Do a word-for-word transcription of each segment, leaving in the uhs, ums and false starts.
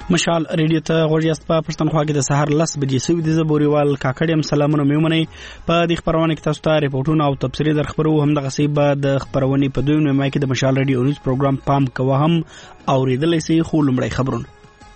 مشال ریډیو ته غوړیاست په پښتونخوا کې د سحر لس بجې سوي د زبوريوال کاکړم سلامونه میومنه په دې خبرونه کې تاسو ته ریپورتونه او تفصیلي در خبرو هم د غصې بعد د خبرونه په دوی نیمه کې د مشال ریډیو نیوز پروګرام پام کوه هم اوریدلې سي خو لمړی خبرونه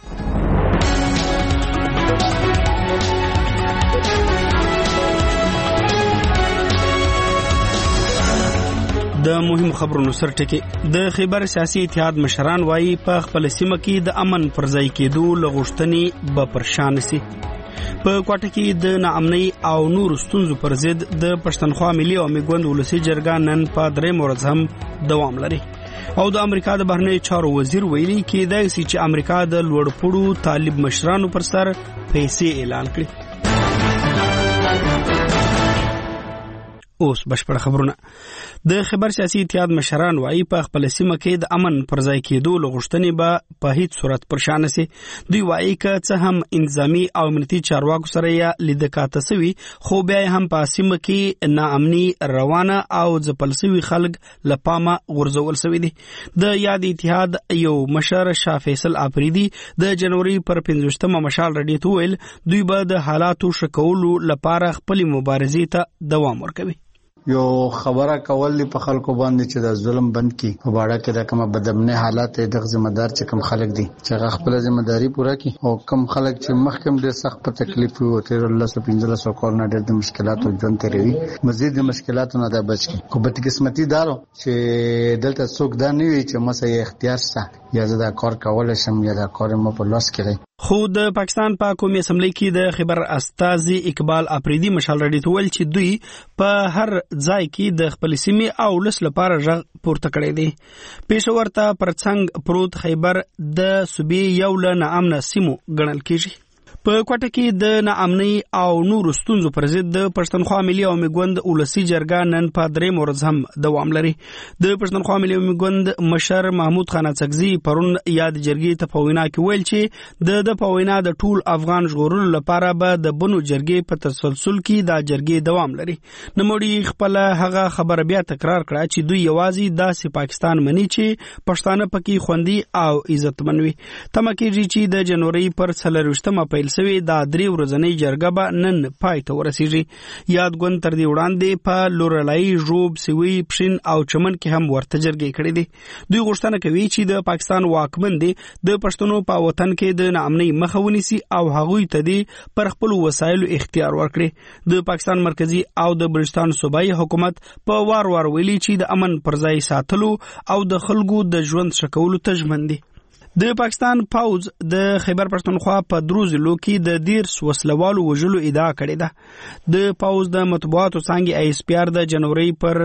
د مهم خبرونو سرټکی د خیبر سیاسي اتحاد مشران وایي په خپل سیمه کې د امن پرځای کېدو لغښتنې به پرشان سي په کوټه کې د ناامنۍ او نور ستونزو پر ضد د پښتونخوا ملي او میګوند ولسی جرګه نن په درې مورز هم دوام لري او د امریکا د بهرنی چارو وزیر ویلي کېدای شي چې امریکا د لوړپوړو طالب مشرانو پر سر پیسې اعلان کړي اوس بشپړ خبرونه د خبر سیاسي اتحاد مشران وایي په خپل سیمه کې د امن پرځای کېدو لغښتنې به په هیڅ صورت پرشان سي دوی وایي که څه هم انتظامی او امنیتي چارواکو سره یا لیدکاته سوي خو بیا هم په سیمه کې ناامني روانه او ځپل سوي خلک لپامه غورځول سوي دي د یاد اتحاد یو مشر شاه فیصل افریدي د جنوري پر پنځوستمه مشال رډي تویل دوی به د حالاتو شکولو لپاره خپل مبارزې ته دوام ورکوي یو خبره کول دی په خلکو باندې چې د ظلم بند کی په باړه کې د کومه بدامنه حالات د ذمہ دار چې کوم خلک دي چې هغه خپل ذمہ داری پوره کړي او کوم خلک چې مخکم ډېر سخت په تکلیف وي او تیر الله سو پنځله سو کور نه ډېر د مشکلاتو ژوند تیروي مزید د مشکلاتو نه د بچ کی خو به قسمتي دارو چې دلته څوک دا نه وي چې مسه اختیار سره یا زدا کار کول شم یا دا کار مو په لاس کې خو د پاکستان په قومي اسمبلی کې د خبر استاذي اقبال افریدي مشال رډي تول چې دوی په هر ځای کې د خپل سیمې او لس لپاره ژغ پورته کړی دی پېښور ته پرڅنګ پروت خیبر د صوبې یو له ناامنه سیمو ګڼل کېږي په کوټه کې د ناامنۍ او نور ستونزو پر ضد د پښتونخوا ملي او میګوند ولسی جرګه نن په درې مورز هم دوام لري د پښتونخوا ملي او میګوند مشر محمود خان اڅکزي پرون یاد جرګې ته په وینا کې ویل چې د د په وینا د ټول افغان ژغورلو لپاره به د بنو جرګې په تسلسل کې د جرګې دوام لري نموړي خپل هغه خبر بیا تکرار کړه چې دوی یوازې د پاکستان مني چې پښتانه پکې خوندي او عزتمن وي تمه کېږي چې د جنوري پر څلرویشتمه پیل سوي دا درې ورځنۍ جرګه به نن پای ته ورسیږي یاد ګوند تر دې وړاندې په لورلای ژوب سوي پښین او چمن کې هم ورته جرګې کړې دي دوی غوښتنه کوي چې د پاکستان واکمن دي د پښتنو په وطن کې د ناامنۍ مخه ونیسي او هغوی ته دي پر خپل وسایلو اختیار ورکړي د پاکستان مرکزی او د بلوچستان صوبایي حکومت په وار وار ویلي چې د امن پرځای ساتلو او د خلکو د ژوند شکولو ته ژمن دي د پاکستان پوز د خیبر پښتونخوا په درو ضلعو کې د دیرس وسلوالو وژلو ادعا کړې ده د پوز د مطبوعاتو څنګه ای اس پی آر د جنوري پر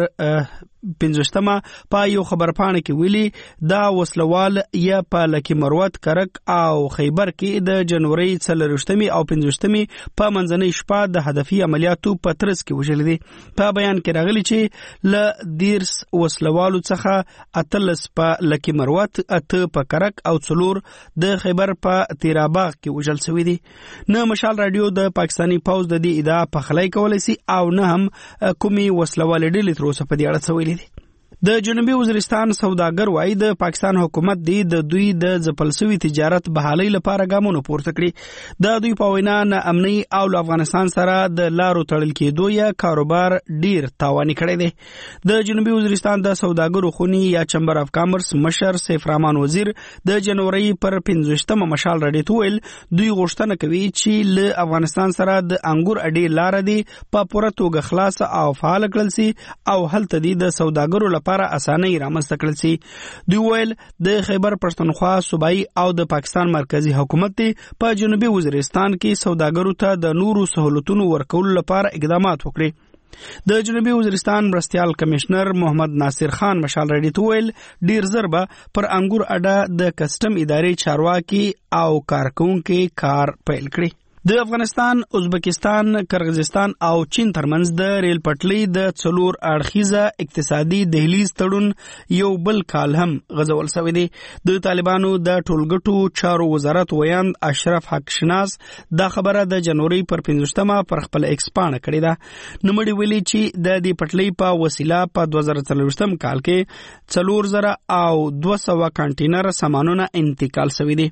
پنځوستمه په یو خبرپاڼه کې ویلي دا وسلوال یا په لکی مروت کرک او خیبر کې د جنوري څلرویشتمې او پنځوستمې په منځنۍ شپه د هدفي عملیاتو په ترڅ کې وژل دي په بیان کې راغلي چې ل دیرس وسلوالو څخه اتلس په لکی مروت اته په کرک او څلور د خیبر په تیراباغ کې وژل شوی دي نه مشال رادیو د پاکستانی پوز د دې ادعا په خلای کولای سي او نه هم کومي وسلوال ډلې تر اوسه په دې اړه څه د جنوبي وزیرستان سوداګر وایي د پاکستان حکومت دی د دوی د ځپلسوي تجارت بحالۍ لپاره ګامونه پورته کړي د دوی په وینا ناامنۍ او افغانستان سره د لارو تړل کېدو یا کاروبار ډیر تاواني کړی دی د جنوبي وزیرستان د سوداګرو خونی یا چمبر اف کامرس مشر سیف رحمان وزیر د جنوري پر پنځوستمه مشال رډي تویل دوی غوښتنه کوي چې له افغانستان سره د انګور اډې لار دی په پوره توګه خلاص او فعال کړل سي او هلته دی د سوداګرو لپاره اسانه رامنځته کړل سي دوی ویل د خیبر پښتونخوا صوبایي او د پاکستان مرکزی حکومت په جنوبي وزیرستان کې سوداګرو ته د نورو سہولتونو ورکولو لپاره اقدامات وکړي د جنوبي وزیرستان مرستيال کمشنر محمد ناصر خان مشال رډي تویل ډیر زربه پر انګور اډه د کسٹم ادارې چارواکي او کارکونکو کار پیل کړی د افغانستان، ازبکستان، قرغیزستان او چین ترمنځ د ریل پټلۍ د څلور اړخیزه اقتصادي دهلیز تړون یو بل کال هم غځول شوی دی. د طالبانو د ټولګټو چارو وزارت ویاند اشرف حق شناس دا خبره د جنوري پر پنځوستمه پر خپل ایکس پاڼه کړې ده. نوموړي ویلي چې د دې پټلۍ په وسیله په دوه زره څلوېښتم کال کې څلور زره او دوه سوه کانټینر سامانونه انتقال شوي دي.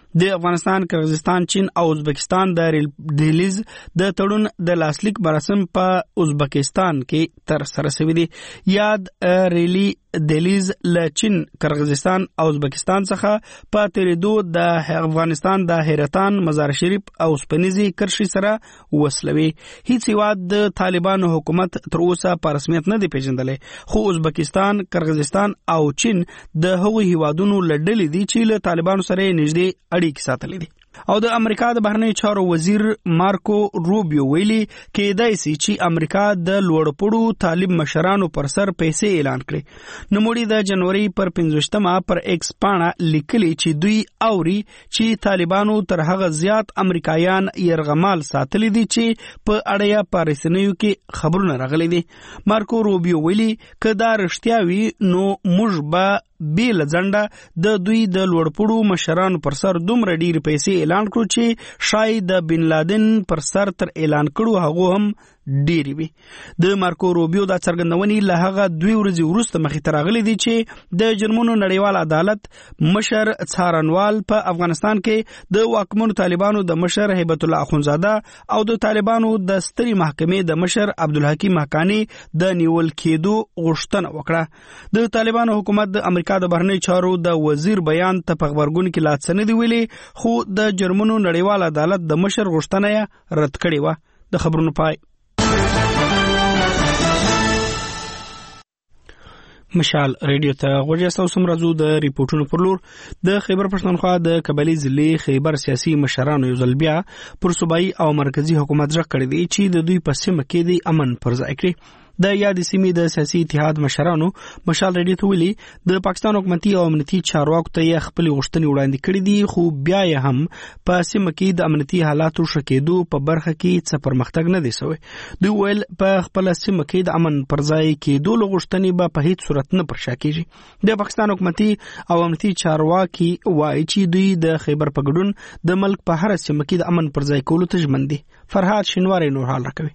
د افغانستان، قرغیزستان، چین او ازبکستان د ریل ډیلیز د تړون د لاسلیک مراسم په ازبکستان کې تر سره شوي دي. یاد ریلی دلیز له چین، قرغیزستان او ازبکستان څخه په تیریدو د افغانستان د حیرتان، مزار شریف او سپنیزي کرښې سره وصلوي. هیڅ هیواد د طالبانو حکومت تر اوسه په رسمیت نه دی پیژندلی، خو ازبکستان، قرغیزستان او چین د هغوی هیوادونو له ډلې دي چې له طالبانو سره یې نږدې اړیکې ساتلې دي. او د امریکا د بهرنیو چارو وزیر مارکو روبیو ویلي کېدای سي چې امریکا د لوړپوړو طالب مشرانو پر سر پیسې اعلان کړي. نوموړي د جنوري پر پنځوشتمه پر ایکس پاڼه لیکلي چې دوی اوري چې طالبانو تر هغه زیات امریکایان یرغمال ساتلي دي چې په اړه په رسنیو کې خبرونه راغلي دي. مارکو روبیو ویلي که دا رښتیا وي نو موږ به بیل ځنډه د دوی د لوړپوړو مشرانو پر سر دومره ډېرې پیسې اعلان کړو چې شاید د بن لادن پر سر تر اعلان کړو هغه هم ډېری وي. د مارکو روبیو دا څرګندونې له هغه دوی ورځې وروسته مخې ته راغلي دي چې د جرمنو نړیوال عدالت مشر څارنوال په افغانستان کې د واکمنو طالبانو د مشر هیبت الله اخونزاده او د طالبانو د سترې محکمې د مشر عبدالحکیم حقانی د نیول کېدو غوښتنه وکړه. د طالبانو حکومت د امریکا د بهرنیو چارو د وزیر بیان ته په غبرګون کې لا څه نه دي ویلي، خو د جرمنو نړیوال عدالت د مشر غوښتنه یې رد کړې وه. د خبرونو پای. مشال ریډیو ته غوږ یاست. اوس هم راځو د ریپورټونو پر لور. د خیبر پښتونخوا د قبایلي ضلع خیبر سیاسي مشرانو یو ځل بیا پر صوبایي او مرکزی حکومت غږ کړی دی چې د دوی په سیمه کې د امن پر ځای کړي. د یاد سیمې د سیاسي اتحاد مشرانو مشال ریډیو ته ویلي د پاکستان حکومتي او امنیتي چارواکو ته یې خپل غوښتنې وړاندې کړې دي، خو بیا یې هم په سیمه کې د امنیتي حالاتو ښه کېدو په برخه کې څه پرمختګ نه دی شوی. دوی ویل په خپل سیمه کې د امن پر ځای کېدو له غوښتنې به په هیڅ صورت نه پر شا کېږي. د پاکستان حکومتي او امنیتي چارواکي وایي چې دوی د خیبر په ګډون د ملک په هر سیمه کې د امن پر ځای کولو ته ژمن دي. فرهاد شینواری نور حال راکوي.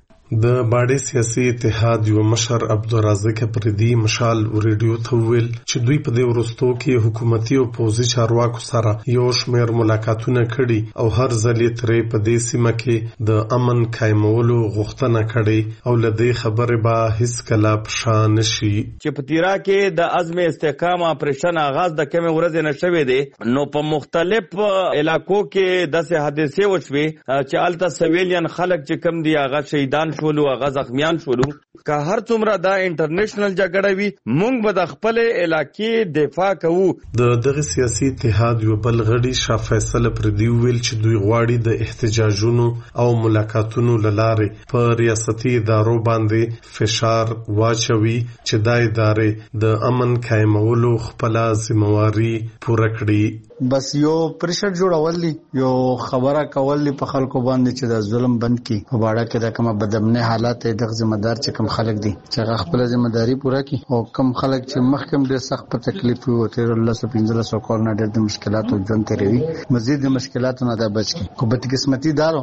د باډي سیاسي اتحاد یو مشر عبدالرزاق پردي مشال ریډیو ته ویل چې دوی په دې ورستو کې حکومتي او پوځي چارواکو سره یو شمېر ملاقاتونه کړي او هر ځل یې ترې په دې سیمه کې د امن قایمولو غوښتنه کړې او له دې خبرې به هیڅکله په شا نشي. چې په تیرا کې د عزم استحکام اپریشن آغاز د کمې ورځې نه شوی دی، نو په مختلف علاقو کې داسې حادثې وشوي چې هلته سویلین خلک چې کم دي هغه شهیدان شولو، هغه زخمیان شولو. که هر څومره دا انټرنیشنل جګړه وي موږ به د خپل علاقې دفاع کوو. د دغه سیاسي اتحاد یو بل غړي شاه فیصل پردي ویل چې دوی غواړي د احتجاجونو او ملاقاتونو له لارې په ریاستي ادارو باندې فشار واچوي چې دا ادارې د امن قایمولو خپل ذمہواری پوره کړي. بس یو پریشر جوړول دي، یو خبره کول دي په خلکو باندې چې د ظلم بند کی په باړه کې د کومه بدامنه حالات د ذمہدار چې کوم خلک دي چې هغه خپل ذمہداري پوره کړي، او کوم خلک چې مخکم ډېر سخت په تکلیف وو تیر الله سو پنځله سو کال نه ډېر د مشکلاتو ژوند تیروي، مزید د مشکلاتو نه دا بچ کی. خو بد قسمتي دارو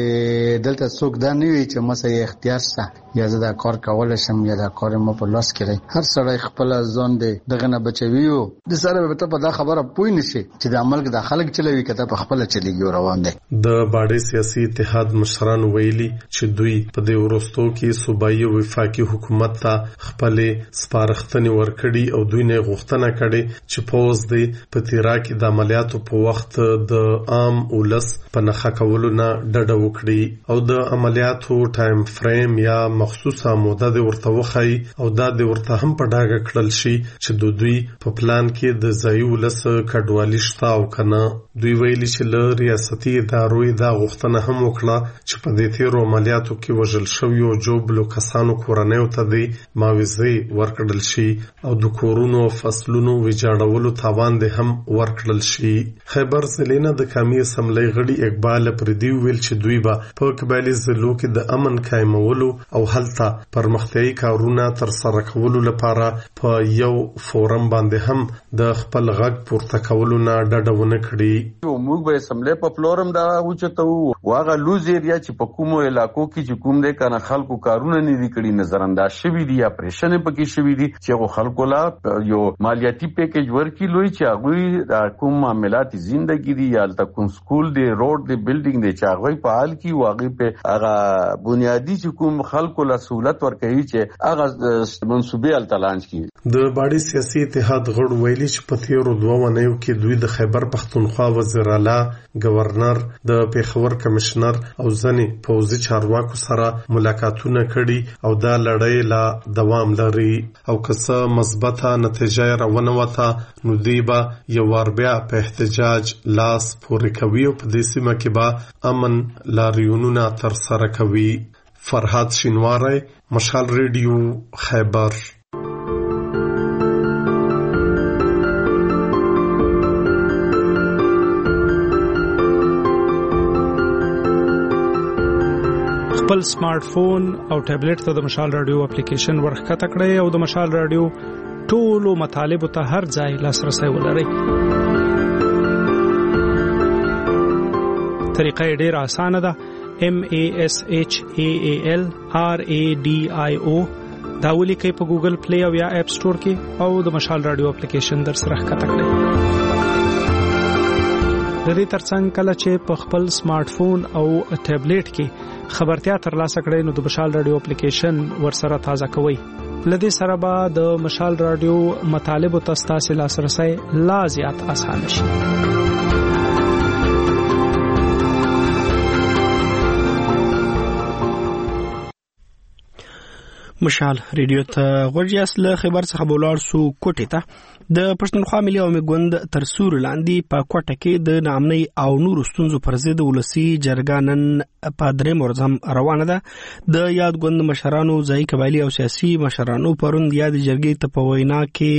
چې دلته څوک دا نه وي چې مسه اختیار شته یا زه دا کار کول شم یا دا کار مو په لاس کې. هر سړی خپل ځان دی دغه نه بچوي او د سره به ته په دا خبره پوي نشي چې د عمل د خلک چلوي کته په خپل چلیږي روان دي. د باډي سیاسي اتحاد مشران ویلي چې دوی په دې ورستو کې صوبایي وفاقي حکومت ته خپل سپارښتنې ورکړي او دوی نه غوښتنه کړي چې پوز دی په تیرا کې د عملیاتو په وخت د عام ولس په نخښه کولو نه ډډه وکړي او د عملیاتو ټایم فریم یا مخصوصه موده د ورته وخی او دا د ورته هم په ډاګه کړل شي چې د دوی په پلان کې د ځای ولس کډوالي شته او کنه. دوی ویلي چې له ریاستي ادارو دا غوښتنه هم وکړه چې په دې تیرو عملیاتو کې وژل شویو جوبلو کسانو کورنیو ته د معاوضې ورکړل شي او د کورونو او فصلونو ویجاړولو تاوان دې هم ورکړل شي. خیبر ضلع نه د قومي اسمبلی غړي اقبال پردي ویل چې دوی به په قبایلي ضلعو کې د امن قایمولو او هلته پرمختیایي کارونه تر سره کولو لپاره په یو فورم باندې هم د خپل غږ پورته کولو نه ډډه ونه کړي. موږ به اسمبلی په فلورم دا اوچته وو واغه لوز ایریا چې په کومو علاقو کې چې کوم دې کنه خلکو کارونه نه دي کړی کړي نظر انداز شوی دي یا پریشن پکې شوی دي چې خلکو لا یو مالیاتي پیکیج ورکی لوي چې هغه د کوم معاملات ژوندۍ دي یا د کوم سکول دی روډ دی بلډینګ دی چې هغه په حال کې واقع په هغه بنیادی چې کوم خلکو له سہولت ورکوي چې هغه منسوبې التلانج کی د باډي سیاسي اتحاد غړو ویلي چې په تیرو دوه ونیو کې دوی د خیبر پښتونخوا وزیر اعلی گورنر د پیښور کمشنر او ځنې پوځي چارواکو سره ملاقاتونه کړي او دا لړۍ لا دوام لري او که مثبته نتیجه راونه وته نو دوی به یو وار بیا په احتجاج لاس پورې کوي او په دې سیمه کې به امن لاریونونه ترسره کوي. فرهاد شینواری، مشال ریډیو، خیبر. خپل سمارټ فون او ټابلیټ ته د مشال رادیو اپلیکیشن ورخکته کړئ او د مشال رادیو ټولو مطالبو ته هر ځای لاسرسی ولرئ. طریقه یې ډېره اسانه ده. M A S H A A L R A D I O دا ولیکئ په ګوګل پلی او یا اپ سٹور کې او د مشال رادیو اپلیکیشن در سره ښکته کړئ. د دې ترڅنګ کله چې په خپل سمارټ فون او ټابلیټ کې خبرتیا ترلاسه کړئ نو د مشال رادیو اپلیکیشن ورسره تازه کوئ. لدې سره به د مشال رادیو مطالبو ته ستاسو لاسرسی لا زیات آسان شي. مشال ریډیو ته غوړیاس له خبر څخه بولار سو کوټه ته د پښتونخوا ملي عوامي ګوند تر سور لاندې په کوټه کې د نامنۍ او نور ستونزو پر ضد ولسی جرګه نن په درې مرزم روانه ده. د یاد ګوند مشرانو ځای قبایلی او سیاسي مشرانو پروند یاد جرګې ته په وینا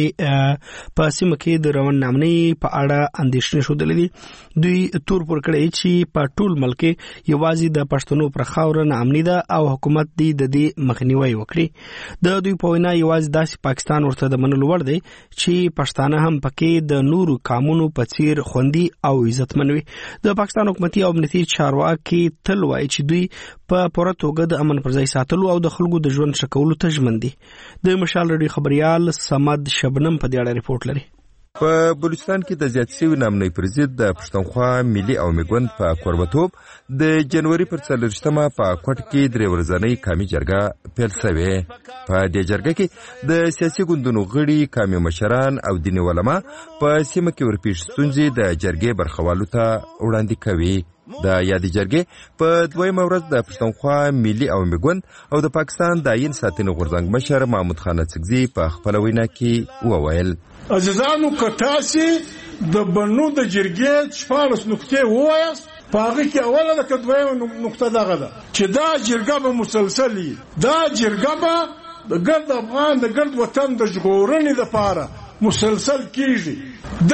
کې په سیمه کې د روان نامنۍ په اړه اندېښنې شودلې دي. دوی تور پر کړی چې په ټول ملک یوازې د پښتنو پر خاور نامنۍ ده او حکومت دې د دې مخنیوي وکړي. د دوی په وینا یوازې داسې پاکستان ورته د منلو وړ دی چې پښتانه هم پکې د نورو قومونو په څیر خوندي او عزتمن وي. د پاکستان حکومتي او امنیتي چارواکي تل وایي چې دوی په پوره توګه د امن پر ځای ساتلو او د خلکو د ژوند ښه کولو ته ژمن دي. د مشال رادیو خبريال سمد شبنم په دې اړه ریپورت لري. په بلوچستان کې د زیات شوي نامنۍ پر ضد د پښتونخوا ملي عوامي ګوند په کوربتوب د جنوري پر څلرویشتمه په کوټ کې درې ورځنۍ قومي جرګه پیل شوې. په دې جرګه کې د سیاسي ګوندونو غړي، قومي مشران او دیني علما په سیمه کې ورپېښ ستونزې د جرګې برخوالو ته وړاندې کوي. د یادې جرګې په دویمه ورځ د پښتونخوا ملي عوامي ګوند او د پاکستان د عین ساتنې غورځنګ مشر محمود خان اڅکزي په خپله وینا کې وویل: عزیزانو که تاسې د بنو د جرګې شپاړس نقطې ووایاست، په هغه کې اوله ده که دویمه نقطه دغه ده چې دا جرګه به مسلسل وي. دا جرګه به د ګرد افغان د ګرد وطن د ژغورنې دپاره مسلسل کیږي.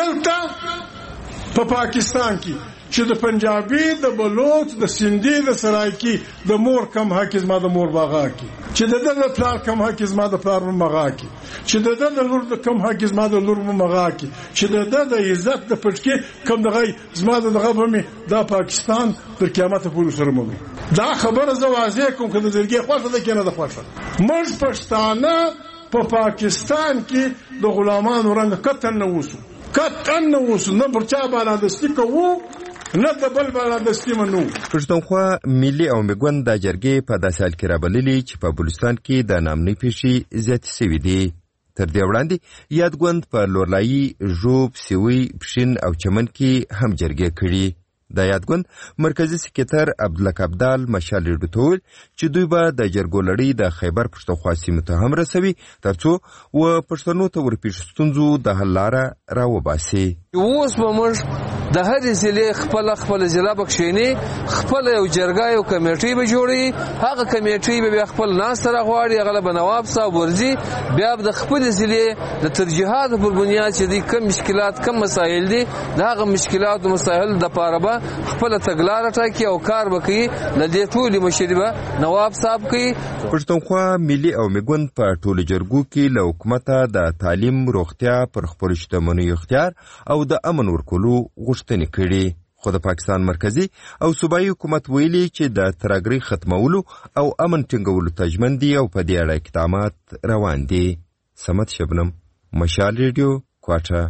دلته په پاکستان کې چې د پنجابي، د بلوچ، د سندي، د سرایکي د مور کم حق زما د مور باغا کی، چې د د پلار کم حق زما د پلار مغا کی، چې د د لور د کم حق زما د لور مغا کی، چې د د عزت د پټکی کم دغه زما د دغه بمې دا پاکستان تر قیامت پورې سره مو. دا خبره زه واضح کوم چې د زړګي خوښه ده کنه د خوښه. موږ پښتانه په پا پاکستان کې د غلامانو رنګ کتن نه وسو کتن نه وسو نه پر چا باندې دستی کوو نه د بل بلدستی منو. پښتونخوا ملي عوامي ګوند د جرګې په داسې حال کې رابللي چې په بلوچستان کې د نامنۍ پیښې زیاتې شوي دي. تر دې وړاندې یاد ګوند په لورلایي، ژوب، سیوی، پښین او چمن کې هم جرګې کړي. د یاد ګوند مرکزي سکرټر عبدالحق ابدال مشال ریډیو ته وویل چې دوی به د جرګو لړۍ د خیبر پښتونخوا سیمو ته هم رسوي ترڅو و پښتنو ته ورپېښ ستونزو د حل لاره راوباسي. اوس به موږ د هرې ضلع خپل خپل ضلع بکښینی، خپل یو جرګه یو کمیټي به جوړي. هغه کمیټي به بیا خپل ناس ته راغواړي، هغه به نواب صاحب ورځي، بیا د خپل ضلع د ترجیحات پر بنیاد چې دي کم مشکلات کم مسایل دي د هغه مشکلات او مسایل د پاره به خپل تګلارې ټاکي او کار وکړي. د دې ټولې مشري به نواب صاحب کوي. پښتونخوا ملي عوامي ګوند په ټولو جرګو کې له حکومته د تعلیم، روغتیا، پر خپلو شتمنیو اختیار او د امن ورکولو غوښتنې کړي. خو د پاکستان مرکزی او صوبایي حکومت ویلي چې د ترهګرۍ ختمولو او امن ټینګولو ته ژمن دي او په دې اړه اقدامات روان دي. سمت شبنم، مشال ریډیو، کوټه.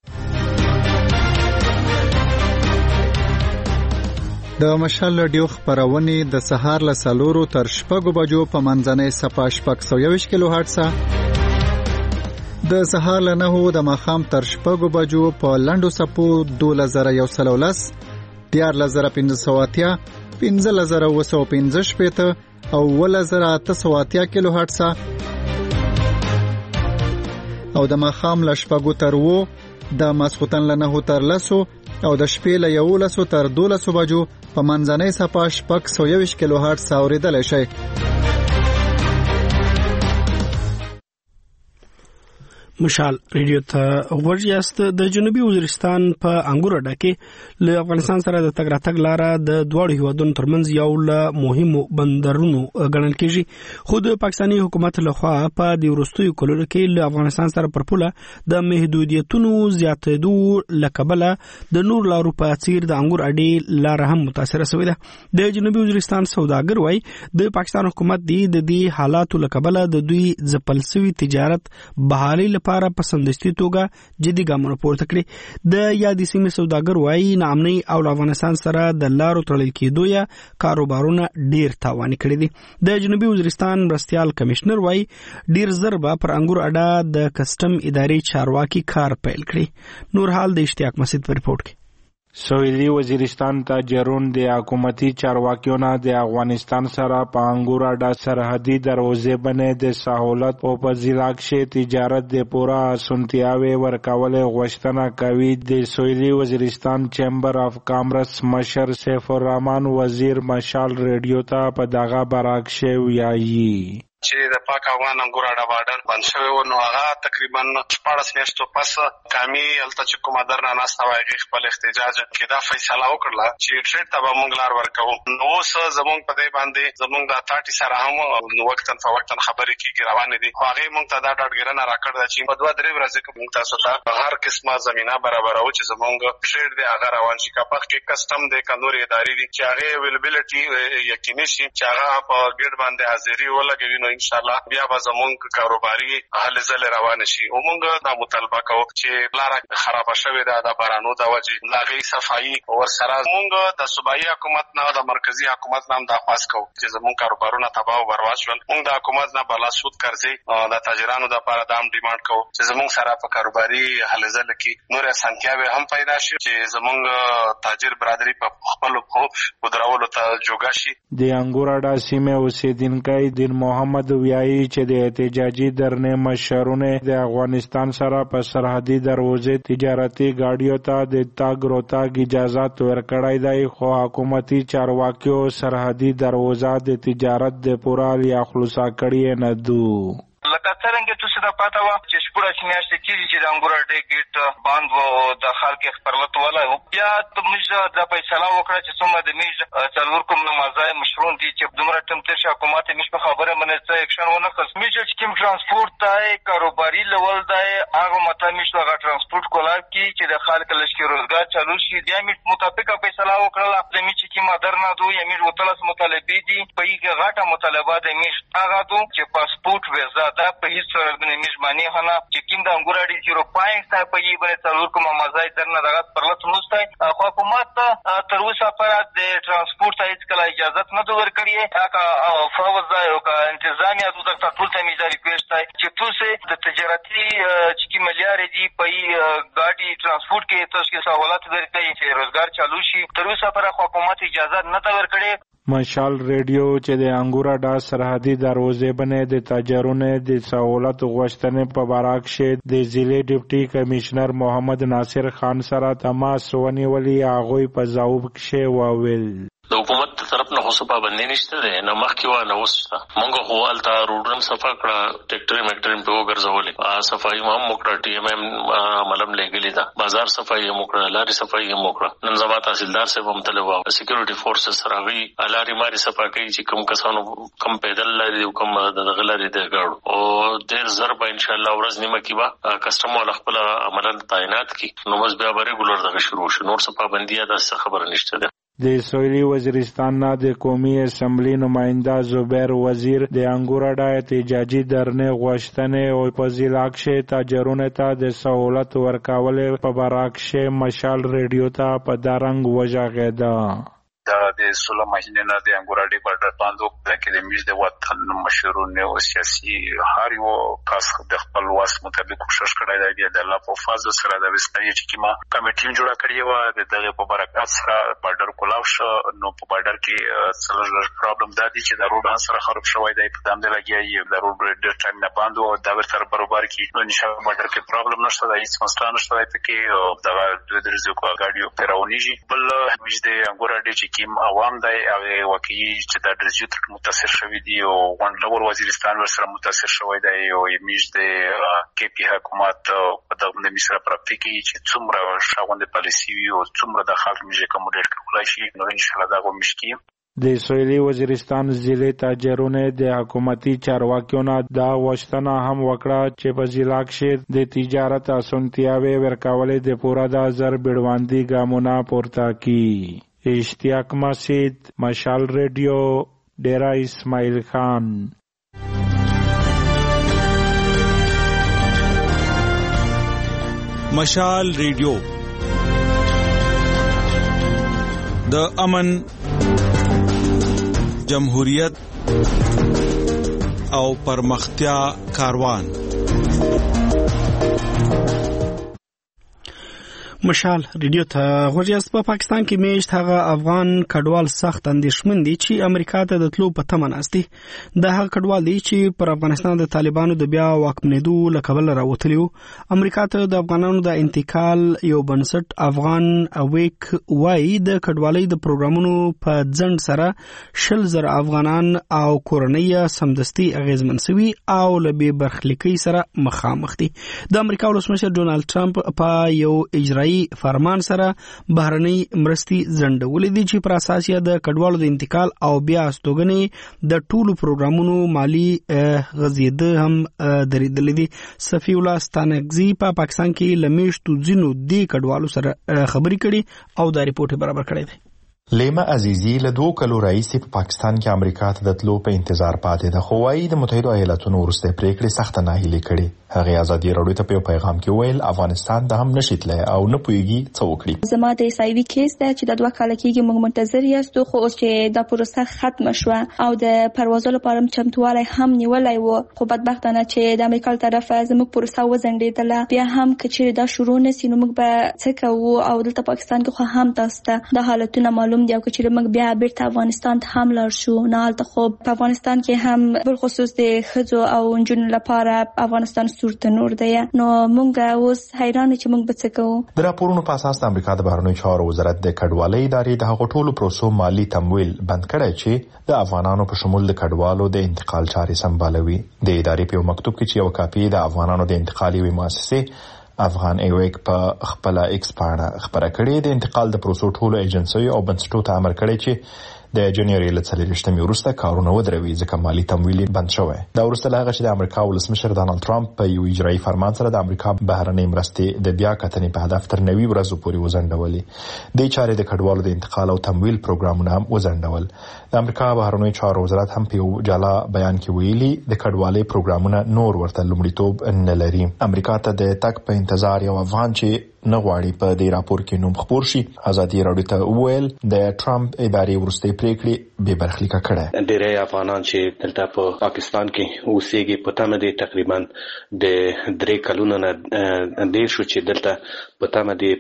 د مشال ریډیو خبرونه د سهار له سلورو تر شپږو بجو په منځنۍ صفه شپږ سوه یوویشت کیلو هرتز، د سهار له نهو د ماښام تر شپږو بجو په لنډو صفو دولس زره یو سل ولس، دیارلس زره پنځه سوه اتیا، پنځلس زره اووه سوه پنځه شپېته او اوولس زره اته سوه اتیا کیلو هرتز، او د ماښام له شپږو تر اووه، د ماسخوتن له نهو تر لسو او د شپې له یولسو تر دولسو بجو په منځنۍ صفه شپږ سوه یوویشت کیلو هرتز اورېدلی شئ. مشال ریډیو ته غوږ یاست. د جنوبي وزیرستان په انګور اډه کې له افغانستان سره د تګ راتګ لاره د دواړو هیوادونو ترمنځ یو له مهمو بندرونو ګڼل کېږي، خو د پاکستاني حکومت لخوا په دې وروستیو کلونو کې له افغانستان سره پر پوله د محدودیتونو زیاتېدو له کبله د نور لارو په څیر د انګور اډې لاره هم متاثره شوې ده. د جنوبي وزیرستان سوداګر وایي د پاکستان حکومت دی د دې حالاتو له کبله د دوی ځپل شوي تجارت بحالي لپاره په سمدستي توګه جدي ګامونه پورته کړي. د یادې سیمې سوداګر وایي ناامنۍ او افغانستان سره د لارو تړل کېدو یا کاروبارونه ډیر تاواني کړي دي. د جنوبي وزیرستان مرستیال کمشنر وایي ډیر زر به پر انګور اډه د کسټم ادارې چارواکي کار پیل کړي. نور حال د اشتیاق مسجد په رپورټ کې. سویلی وزیرستان تاجرون د حکومتي چارواکیو نه د افغانستان سره په انګور اډه سرحدي دروازې باندې د سہولت او په ضلع کې تجارت د پورا اسانتیاوي ورکول غوښتنه کوي. د سویلی وزیرستان چیمبر اف کامرس مشر سیف الرحمن وزیر مشال ریډیو ته په دغه براکشه ویایي چې د پاک افغان انګور اډه بارډر بند شوی و، نو هغه تقریبا شپاړس میاشتو پس کامي هلته چې کومه درنه ناسته وه هغې خپل احتجاج کې دا فیصله وکړله چې ټریډ ته به موږ لار ورکوو. نو اوس زموږ په دې باندې زموږ د اتارټي سره هم وقتاً فوقتاً خبرې کېږي، روانې دي، خو هغې موږ ته دا ډاډګیرنه راکړې ده چې په دوه درې ورځې کې موږ تاسو ته هر قسمه زمینه برابروو چې زموږ ټریډ دی هغه روان شي. که په کې کسټم دی که نورې ادارې دي چې هغې اویلیبلټي یقیني شي چې هغه په ګیټ باندې حاضري ولګوي، نو انشاءالله بیا به زموږ کاروباري هلې ځلې روانې شي. او موږ دا مطالبه کوو چې لاره خرابه شوې ده د بارانو د وجې، د هغې صفایي ورسره موږ د صوبایي حکومت نه د مرکزي حکومت نه هم درخواست کوو چې زموږ کاروبارونه تباه او برباد شول. موږ د حکومت نه بلا سود قرضې د تاجرانو دپاره دا هم ډیمانډ کوو چې زموږ سره په کاروباري هلې ځلې کې نورې اسانتیاوې هم پیدا شي چې زموږ تاجر برادري په خپلو پښو ودرولو ته جوګه شي. د انګور اډه سیمې اوسېدونکی دین محمد ویایي چې د احتجاجي درنې مشرونه د افغانستان سره په سرحدي دروازې تجارتي ګاډیو ته د تګ راتګ اجازه ورکړی دی، خو حکومتي چارواکیو سرحدي دروازه د تجارت د پوره یا خلاصه کړی نه دو. لکه څرنګه چې څه پاته وه چې شپږ میاشتې کېږي چې د انګور اډې ګیټ بند و او د خلک خپرلت ولی و، بیا موږ دا فیصله وکړه چې څومره د موږ څلور کوم نمازای مشرون دي چې دومره ټیم تېر شي حکومت موږ په خبره باندې څه اکشن ونه کړ. موږ چې کوم ټرانسپورټ دی کاروباري لول دی هغه مته موږ هغه ټرانسپورټ کولای کړي چې د خلک لږ روزګار چالو شي. بیا موږ مطابقه فیصله وکړله د موږ چې کومه درنه دو یا موږ اتلس مطالبې دي په یې غټه مطالبه د موږ هغه دو چې پاسپورټ ویزا دا په هیڅ صورت باندې موږ معنی نه چې کوم د انګور اډې زیرو پوینټ ته په یې باندې څلور کومه مزای درنه دغه پرلط نوستی، خو حکومت تر اوسه پورې د ټرانسپورټ ته هېڅکله اجازت نه ده ورکړې. که فوز دی او که انتظامیه دو دغه ټول ته مې دا ریکویسټ دی چې تاسې د تجارتي چې کومې لارې دي په یې ګاډي ټرانسپورټ کې تاسو کې سهولت درکوي چې روزګار چالو شي، تر اوسه پورې خو حکومت اجازه نه ده ورکړې. مشال ریډیو چې د انګور اډه سرحدي دروازې باندې د تاجرونو د سہولت غوښتنې په باره کې د ضلع ډیپټي کمشنر محمد ناصر خان سره تماس ونیولې. هغوی په ځواب کې وویل د حکومت طرف نه خو پابندي نشته ده نه مخکې و نه اوس مونږ خو الته روډم صفا کړه ټریکټر میکټرین په وګرځولې صفایي هم وکړه ټي ام ام ملم لګلې ده بازار صفایي هم وکړه لاري صفایي هم وکړه نن سبا تحصیلدار صاحب هم تللی و سکیورټي فورسز راغی لاري ماري صفا کوي چې کوم کسانو کم پیدل لري کوم د غلاري د ګاړو او ډېر ضرب ان شاء الله ورځ نیمه کې با کسټم ول خپل عملاً تعینات کی نو بس بیا به ریګولر دغه شروع شو نور څه پابندیه ده خبره نشته ده د سویلی وزیرستان نه د قومي اسمبلی نماینده زبیر وزیر د انګوراډا احتجاجي درنه غوښتنې او په ضلع کې تاجرونه ته د سہولت ورکول په براکشه مشال ریډیو ته په دارنګ وژغېده دا د سوله مهینه نه د انګوراډي بارډر باندې کې د میز د وطن مشرونه او سیاسي هر یو کس د خپل واس مطابق کوشش کړی دی د الله په فضل سره د وسنۍ چې کیما کمیټې جوړه کړې و د دغه په برکت سره بارډر کولاو شو نو په بارډر کې څلور پرابلم دا دي چې د روډ سره خراب شوی دی په دام د لګي د روډ ډېر ټایم نه باندې او دا ورته برابر کی نو ان شاء الله بارډر کې پرابلم نشته دا هیڅ مسله نشته دی کې او دا د درځو کو ګاډیو پیراونیږي بل میز د انګوراډي کیم عوام دی او واقعي چې د درجه متاثر شوی دی او غونډلور وزیرستان ورسره متاثر شوی دی او یمیش د کې پی حکومت په دغه مصر پراپتی کې چې څومره شاوند پالیسی وي او څومره د خلک میږي کومډیټ کولای شي نو ان شاء الله دا غو مشکی د سویلی وزیرستان ضلع تاجرونه د حکومتي چارواکیونو دا غوښتنه هم وکړه چې په ضلع کې د تجارت اسانتیاوي ورکولې د پورا د زر بیړواندي ګامونه پورته کی اشتیاق مسجد مشال ریډیو ډیرا اسماعیل خان مشال ریډیو د امن جمهوریت او پرمختیا کاروان مشال ریډیو ته غوړیاست په پاکستان کې میشت هغه افغان کډوال سخت اندېښمن دي چې امریکا ته د تلو په تمه ناست دي د هغه کډوال دي چې پر افغانستان د طالبانو د بیا واکمنېدو له کبله راوتلي وو امریکا ته د افغانانو د انتقال یو بنسټ افغان اویک وایي د کډوالۍ د پروګرامونو په ځنډ سره شل زره افغانان او کورنۍ سمدستي اغیزمن شوي او له بې برخلیکۍ سره مخامخ دي د امریکا ولسمشر ډونالد ټرمپ په یو اجرایي فرمان سره بهرنۍ مرستي ځنډولې دي چې پر اساس یې د کډوالو د انتقال او بیا استوګنې د ټولو پروګرامونو مالی غزیده هم درېدلې دي صفی الله ستانګزي په پاکستان کې لمیشتو ځینو دی کډوالو سره خبرې کړي او دا ریپورت برابر کړی دی لیما عزیزی له دوه کلو راهیسې په پاکستان کې امریکا ته د تلو په انتظار پاتې ده خو وايي د متحده ایالاتونو وروسته پریکړې سخت ناهیلي کړي هغه ازادي راډیو ته په پیغام کې ویل افغانستان د هم نشي تللی او نه پويږي څه وکړي زما د ایسایوي کیس ده چې د دوه کال کېږي موږ منتظر یاستو خو اوس چې د پروسه ختم شوه او د پروازو لپاره چمتووالی هم نیولای وو خو بدبختانه چې د امریکا طرفه زموږ پروسه وځنډېدله بیا هم چې دا شروع نشي نو موږ به څه کوو او دلته پاکستان کې خو هم تاسو ته د حالتونو معلوم دی او چې موږ بیا بیرته افغانستان ته هم لاړ شو نه هلته خو په افغانستان کې هم بل خصوص د ښځو او نجونو لپاره افغانستان صورت نور دی نو موږ اوس حیران چې موږ به څه کوو د راپورونو په اساس د امریکا د بهرنیو چارو وزارت د کډوالۍ ادارې د هغو ټولو پروسو مالی تمویل بند کړی چې د افغانانو په شمول د کډوالو د انتقال چارې سمبالوي د ادارې په یو مکتوب کې چې یو کاپي د افغانانو د انتقالي وی مؤسسه افغان ایویک په خپل ایکس باندې خبره کړې د انتقال د پروسو ټولو ایجنسیو او بنسټونو ته امر کړی چې د جنوري له څلورشتمې وروسته کارونه ودروي ځکه مالی تمویل بند شوی دا وروسته له هغه چې د امریکا ولسمشر ډانلډ ټرمپ په یو اجرایي فرمان سره د امریکا بهرنۍ مرستې د بیا کتنې په هدف تر نوي ورځو پورې وځنډولې د چارې د کډوالو د انتقال او تمویل پروګرامونه هم وځنډول د امریکا بهرنیو چارو وزارت هم په یو جلا بیان کې ویلي د کډوالۍ پروګرامونه نور ورته لومړیتوب نه لري امریکا ته د تک په انتظار یو افغان چې نه غواړي په دې راپور کې نوم خبر شي ازادي راډیو ته ویل د ټرمپ ادارې ورستۍ پریکړې به برخلیکه کړه ډېری افغانان چې دلته په پاکستان کې اوسېږي په تمه دي تقریبا د درې کلونو نه ډېر شو چې دلته په تمه دي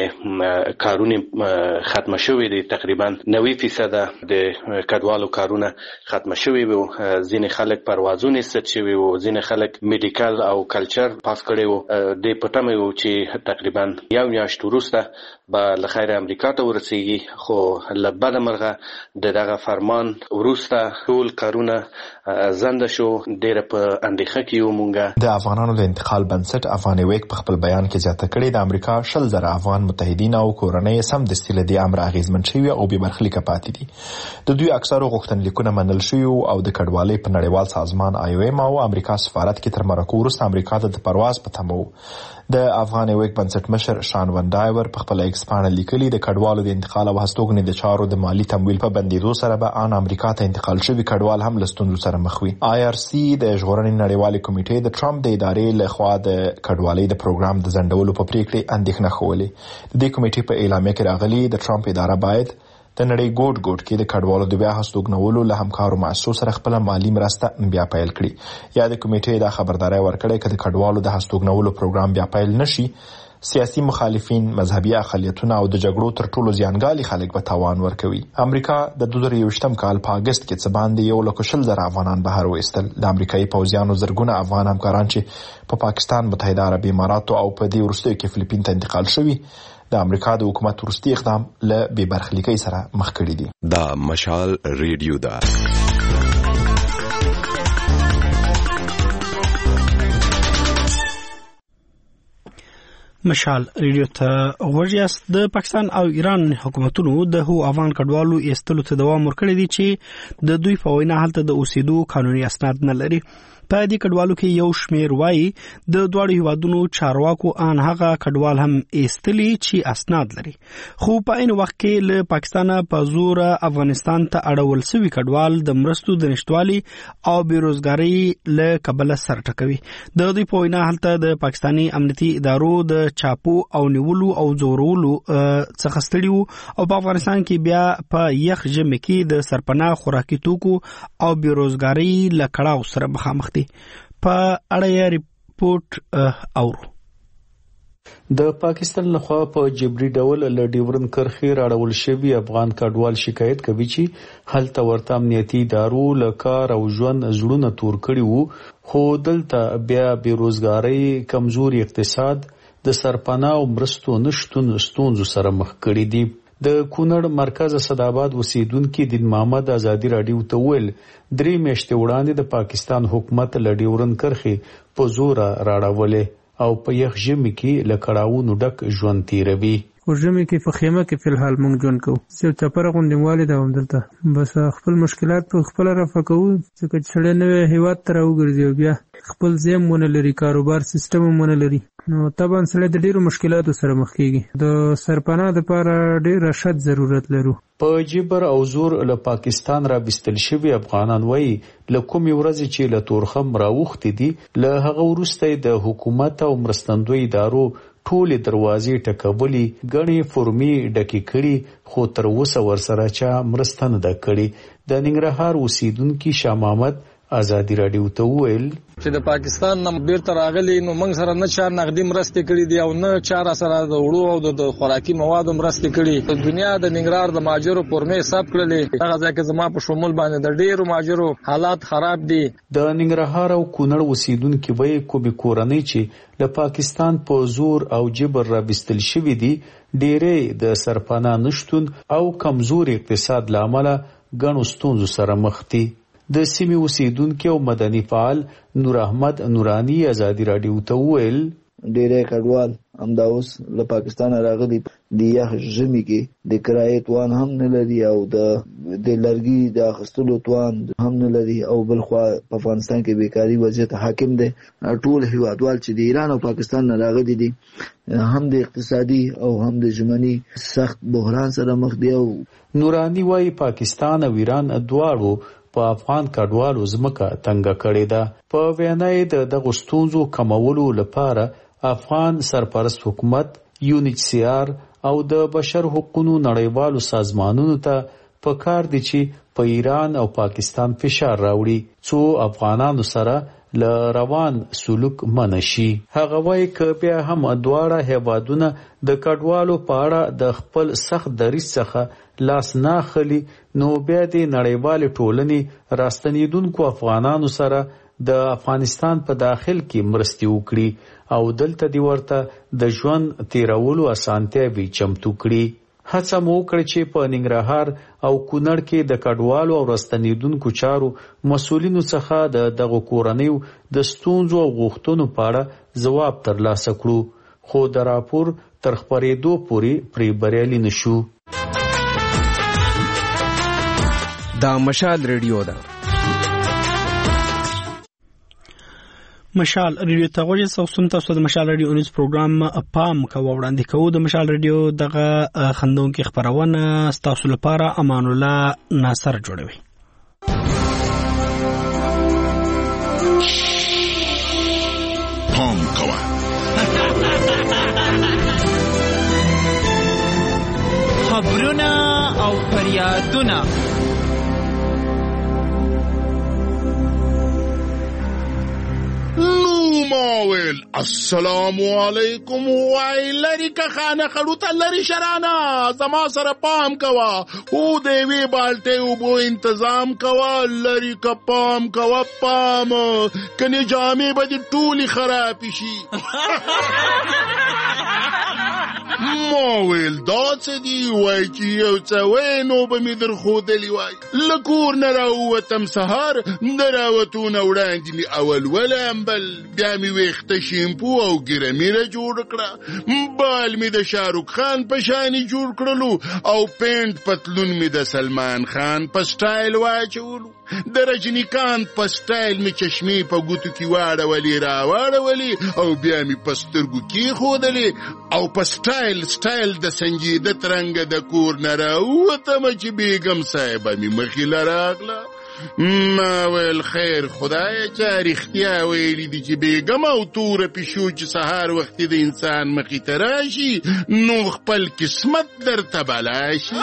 ځینې کارونه ختم شوي دي تقریبا نوي فیصد د کډوالو کارونه ختم شوي وو ځینې خلک پروازونه ست شوي وو ځینې خلک میډیکل او کلچر پاس کړي وو د په تمه وو چې تقریبا تقریبا یو میاشت وروسته به لخیر امریکا ته ورسیږي، خو له بده مرغه د دغه فرمان وروسته ټول کارونه زنده شو. ډېر په اندېښه کې یو مونږه. د افغانانو د انتقال بنسټ افغان ویک په خپل بیان کې زیاته کړې د امریکا شل زره افغان متحدین او کورنۍ سمدستي له دې امر اغیزمن شوي او بې برخلیکه پاتې دي. د دوی اکثرو غوښتنلیکونه منل شوي او د کډوالۍ په نړیوال سازمان آی او ایم او امریکا سفارت کې تر مرکو وروسته امریکا ته د پرواز په تمه و. د افغان ویک بنسټ مشر شان ون ډایور په خپل ایکس پاڼه لیکلي د کډوالو د انتقال او هستوګنې د چارو د مالی تمویل په بندیدو سره به ان امریکا ته انتقال شوي کډوال هم له ستونزو سره مخ وي. آی آر سی د ژغورنې نړیوالې کمیټې د ټرمپ د ادارې له خوا د کډوالۍ د پروګرام د ځنډولو په پریکړې اندېښنه ښولې. د دې کمیټې په اعلامیه کې راغلي د ټرمپ اداره باید د نړۍ ګوټ ګوټ کې د کډوالو د بیا هستوګنولو له همکارو مؤسسو سره خپل مالی مرسته بیا پیل کړي. یا د کمیټې دا خبرداري ورکړې چې د کډوالو د هستوګنولو پروګرام بیا پیل نشي، سیاسي مخالفین، مذهبي اقلیتونه او د جګړو تر ټولو زیانګالي خلک به تاوان ورکوي. امریکا د دوه زره یوویشتم کال په اگست کې څه باندې یو لک شل زره افغانان بهر وایستل. د امریکایي پوځیانو زرګونه افغان همکاران چې په پاکستان، متحده عربي اماراتو او په دې وروستیو کې فلیپین ته انتقال شوي د امریکا د حکومت وروستي اقدام له بې برخلیکۍ سره مخ کړي دي. دا مشال ریډیو ده. مشال ریډیو ته غوږیاست. د پاکستان او ایران حکومتونو د هو افغان کډوالو ایستلو ته دوام ورکړی دی چې د دوی په وینا هلته د اوسېدو قانوني اسناد نه لري. په دې کډوالو کې یو شمیر وایي د دواړو هیوادونو چارواکو ان هغه کډوال هم ایستلي چې اسناد لري، خو په عین وخت کې له پاکستان په زور افغانستان ته اړول شوي کډوال د مرستو د نشټوالي او بیروزګارۍ له کبله سر ټکوي. د دوی په وینا هلته د پاکستاني امنیتي ادارو د چاپو او نیولو او زورولو څخه ستړي وو او په افغانستان کې بیا په یخ ژمي کې د سرپناه خوراکي توکو او بیروزګارۍ له کړاو سره مخامخ دي. په اړه ریپورت اورو. د پاکستان لخوا په جبري ډول له ډیورن کرخي راړول شوی افغان کډوال شکایت کوي چې هلته ورته امنیتي ادارو له کار او ژوند زړونه تور کړي وو، خو دلته بیا بیروزګارۍ، کمزوري اقتصاد، د سرپناه او مرستو نشتون ستونزو سره مخ کړي دي. د کونړ مرکز اسداباد اوسیدونکو دین محمد ازادي رادیو ته ویل درې میاشتې وړاندې د پاکستان حکومت له ډیورن کرخي په زور راړولې او په یخ ژمي کې له کړاوونو ډک ژوند تیروي. ورژمي کې په خیمه کې په الحال مونږ ژوند کوو، چې چپره غونډې والي دا همدلته بس خپل مشکلات په خپل رافع کوو، چې سړی نوې هیواد ته راوګرځي او بیا خپل ځای مونږ لري، کاروبار سیستم مونږ لري، نو طبعا سړی د ډیرو مشکلاتو سره مخ کیږي. د سرپناه لپاره ډیر رشد ضرورت لرو. په جبر او زور له پاکستان را بستل شوی افغانان وایي له کومې ورځې چې له تورخم راوختي دي له هغه وروسته د حکومت او مرستندوی ادارو ټولې دروازې ټکولې، غني فورمي ډکې کړي، خو تر اوسه ورسره چا مرسته نه ده کړې. د ننګرهار اوسیدونکو شاه محمد ازادي رادیو ته ویل چې د پاکستان نه بیرته راغلي نو موږ سره نه چا نقدي مرستې کړې دي او نه چا سره د وړو او د خوراکي موادو مرستې کړې. د دنیا د ننګرهار د ماجرو پورمې حساب کړلې، هغه ځکه زما په شمول باندې د ډیرو ماجرو حالات خراب دي. د ننګرهار او کونړ اوسیدونکو وایي کومې کورنۍ چې له پاکستان په زور او جبر را بستل شوی دي ډیرې د سرپناه نشتون او کمزوري اقتصاد لامل ګڼو ستونزو سره مخ دي. د سیمې اوسیدونکو او مدني فعال نور احمد نورانی ازادي رادیو ته ویل ډېرې کډوال همدا اوس له پاکستان راغلي د یخ ژمي کې د کرایې توان هم نه لري او د د لرګي د اخیستلو توان هم نه لري او بلخوا په افغانستان کې بیکاری وضعیت حاکم دی. ټول هیوادوال چې د ایران او پاکستان نه راغلي دي هم د اقتصادي او هم د ژمني سخت بحران سره مخ دي. او نورانی وايي پاکستان او ایران دواړو په افغان کډوالو ځمکه تنګه کړې ده. په وینا یې د دغو ستونزو کمولو لپاره افغان سرپرست حکومت، یو ان ایچ سی آر او د بشر حقوقو نړیوالو سازمانونو ته پکار دي چې په ایران او پاکستان فشار راوړي څو افغانانو سره ل روان سلوک منشي. هغه وایي ک بیا هم دواړه هیوادونه د کډوالو په اړه د خپل سخت دریځ څخه لاس نه خلی نو بیا د نړیوال ټولنې راستنیدونکو افغانانو سره د افغانستان په داخل کې مرستي وکړي او دلته دی ورته د ژوند تیرولو اسانتیاوي چمتو کړي. هڅه مو وکړه چې په ننګرهار او کونړ کې د کډوالو او راستنیدونکو چارو مسؤلینو څخه د دغه کورنیو د ستونزو او غوښتنو په اړه ځواب ترلاسه کړو، خو د راپور تر خپرېدو پورې پرې بریالي نشو. دا مشال ریډیو ده. مشال ریډیو ته غوږی سوسون تاسو د مشال ریډیو نیوز پروګرام پام کوو وړاندې کوو. د مشال ریډیو دغه خندونکو خبرونه تاسو لپاره امان الله ناصر جوړوي. پام کوه خبرونه او فریادونه ماویل السلام علیکم وای لری که خانه خړوته لری شرانا زما سره پام کوا او دیوی بالټه او بو انتظام کوا لری که پام کوا پام کني جامې به دي ټولي خراب شي. ماویل دا څه دی وای چې یو څه وای نو به مې در ښودلي وای. له کور نه راووتم سهار د راوتونه وړاندې مې اول ولامبل بیا مې ویښته شیمپو او ګیره میره جوړ کړه، بال مې د شاروخ خان په شانې جوړ کړلو او پینټ پتلون مې د سلمان خان په سټایل واچولو، د رجنیکانت په سټایل مې چشمې په ګوتو کې واړولې راواړولې او بیا مې په سترګو کېښودلې او په سټایل سټایل د سنجیده ترنګه د کور نه راووتمه چې بیګم صاحبه مې مخې له راغله. ما ویل خیر خدای چې رښتیا ویلي دي چې بیګم او توره پیشو چې سهار وختي د انسان مخې ته راشي نو خپل قسمت درته بلا شي.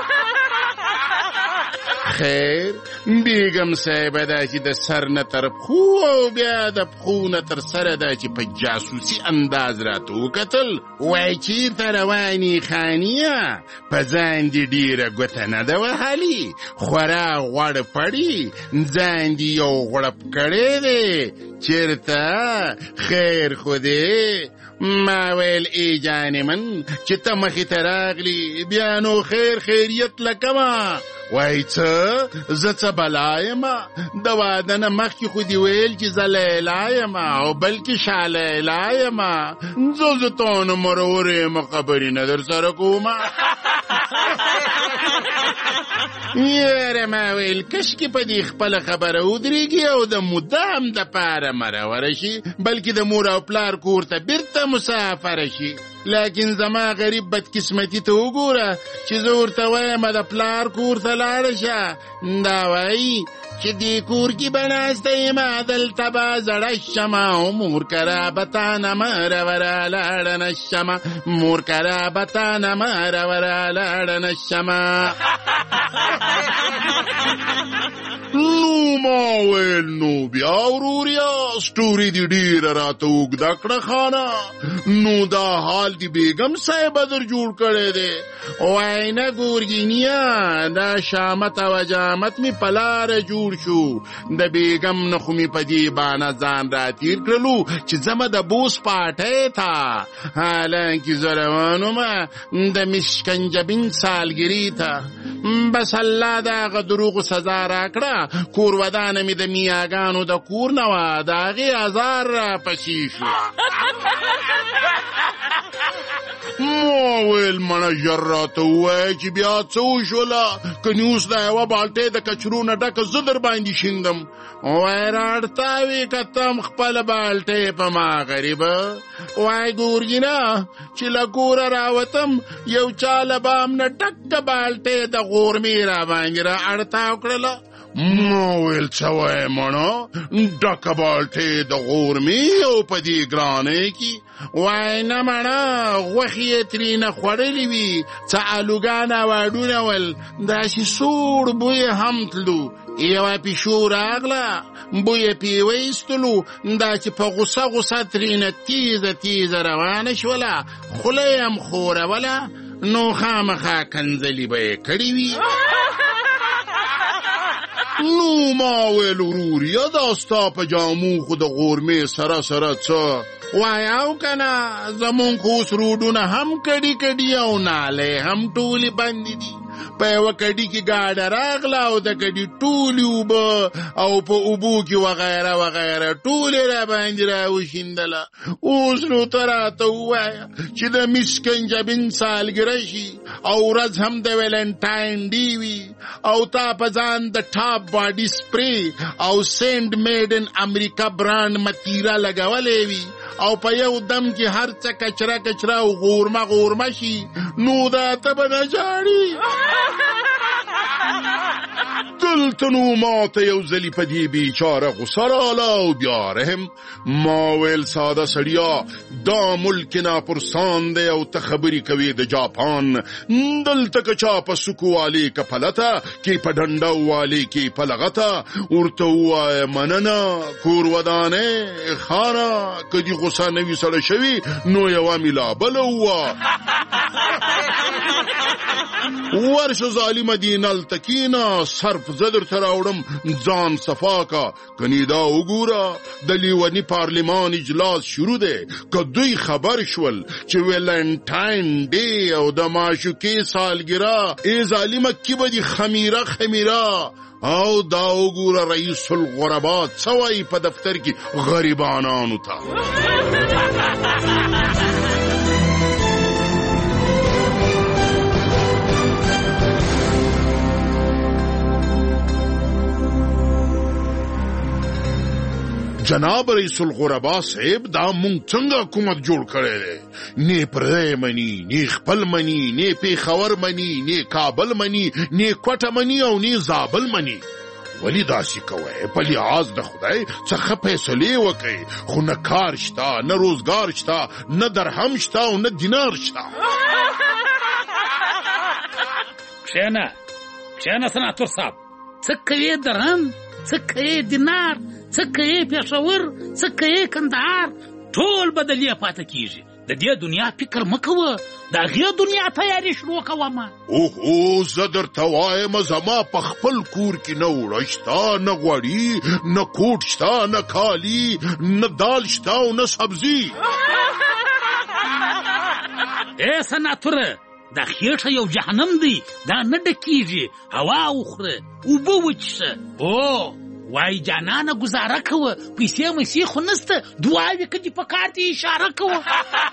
خیر بیگم صاحبه دا چې د سر نه تر پښو او بیا د پښو نه تر سره دا چې په جاسوسي انداز راته وکتل. وای چېرته روانې خانیه په ځان دې ډېره ګوته نه ده وهلي، خورا غوړ پړي ځان دې یو غوړپ کړی دی چېرته خیر خو دی. ما ویل ای جانې من چې ته مخې ته راغلي بیا نو خیر خیریت لکمه. وای څه زه څه بلا یمه، د واده نه مخکې خو دې ویل چې زه لیلا یمه او بلکې شالیلا یمه، زه زه تانه مرور یمه خبرې نه در سره کومه. یاره ما ویل کشکې په دې خپله خبره ودرېږي او د مدام دپاره مروره شي بلکې د مور او پلار کور ته بیرته مسافره شي. لیکن زما غریب بدقسمتي ته وګوره چې زه ورته وایم د پلار کور ته لاړه شه، دا وایي چې دې کور کې به ناسته یم دلته به زړه شمه او مور کرابتانه مروره لاړه نه شمه، مور کرابتانه مروره لاړه نه شمه. نو ما ویل نو بیا وروریا سټوري دې ډېره راته اوږده کړه خانه، نو دا حال دی بیگم صاحبه در جوړ کړی دی. وای نه ګورګینیا دا شامت او جامت می پلاره جوړ شو، د بیگم نه خو می په دې بانه ځان را تیر کړلو چې زمه د بوس پاټی تا، حالانکې زه روانومه د مشکنجبین سالګري ته. بس الله د هغه دروغو سزا راکړه، کور ودانه مې د میاګانو د کور نه وه، د هغې ازار را پسې شو. ما ویل منیجر راته ووایه چې بیا څه وشوله، که اوس د یوه بالټۍ د کچرو نه ډکه زه در باندې شیندم. وای راړتاوې که تم خپله بالټۍ په ما غریبه. وای ګورګینه چې له کوره راوتم یو چا له بام نه ډکه بالټۍ د غورمې را باندې را اړتاو کړله. ما ویل څه وایې مڼه ډکه بالټۍ د غورمې او په دې ګرانۍ کې. وای نه مڼه غوښې یې ترېنه خوړلې وي، څه الوګان او اډونه ول، داسې سوړ بوی هم تلو. یوه پیشو راغله بوی یې پې وایستلو، دا چې په غوسه غوسه ترېنه تیزه تیزه روانه شوله، خوله یې هم خوروله، نو خامخا کنځلې به یې کړې وي. نو ما ویل وروریه دا ستا په جامو خو د غورمې سره سره څه وایو کنه زمون خو اوس روډونه هم کډي کډي او نالې هم ټولې بندې دي په یوه کډي کې ګاډه راغله او د کډي ټولې اوبه او په اوبو کې وغیره وغیره ټولې را باندې راوشیندله. اوس نو ته راته ووایه چې د میس کنجبین سالګره شي او ورځ هم د ویلنټاین ډي وي او تا په ځان د ټاپ باډي سپری او سینډ میډن امریکا برانډ متیره لګولې وي او په یو دم کې هر څه کچره کچره او غورمه غورمه شي نو دا ته به نه جاړي. دلته نو ما ته یو ځلي په دې بیچاره غوسه راله او بیا رحم. ما ویل ساده سړیا دا ملک ناپرسان دی او ته خبرې کوې د جاپان. دلته که چا په سکو والې که پلته کې په ډنډه والې کې په لغته ورته ووایه مننه کور ودانې خانه که دې غوسه نه وي سړه شوي نو یوه میلا بله ووه ورشه ظالمه دې نلته کښېنه صرف زه درته راوړم ځان صفا کا. کنې دا وګوره د لیوني پارلمان اجلاس شروع دی که دوی خبر شول چې ویلنټاین ډے او د معشوقې سالګره ای ظالمه کې به دې خمیره خمیره او دا وګوره رئیس الغربا څه وایي په دفتر کې غریبانانو ته. جناب رئیس الغربا صاحب دا مونږ څنګه حکومت جوړ کړی دی؟ نه پردی مني نه خپل مني نه پیښور مني نه کابل مني نه کوټه مني او نه زابل مني. ولی داسې کوئ په لحاظ د خدای څخه فیصلې وکئ خو نه کار شته نه روزګار شته نه درهم شته او نه دینار شته. کښېنه کښېنه سناتور صاحب څه کوې درهم څه کوې دینار څه کوې پېښور څه کوې کندهار ټول بدلې پاته کېږي. د دې دنیا فکر مه کوه د هغې دنیا تیاري شروع کومه. اوهو زه درته وایم زما په خپل کور کې نه اوړه شته نه غوړي نه کوټ شته نه کالي نه دال شته او نه سبزي. ای سناتوره دا خېټه یو جهنم دی دا نه ډکېږي. هوا وخوره اوبه وچښه. او وای جانانه گزاره کوه پیسې مسیح خو نسته دعاوې که دې په کار دې اشاره کوه.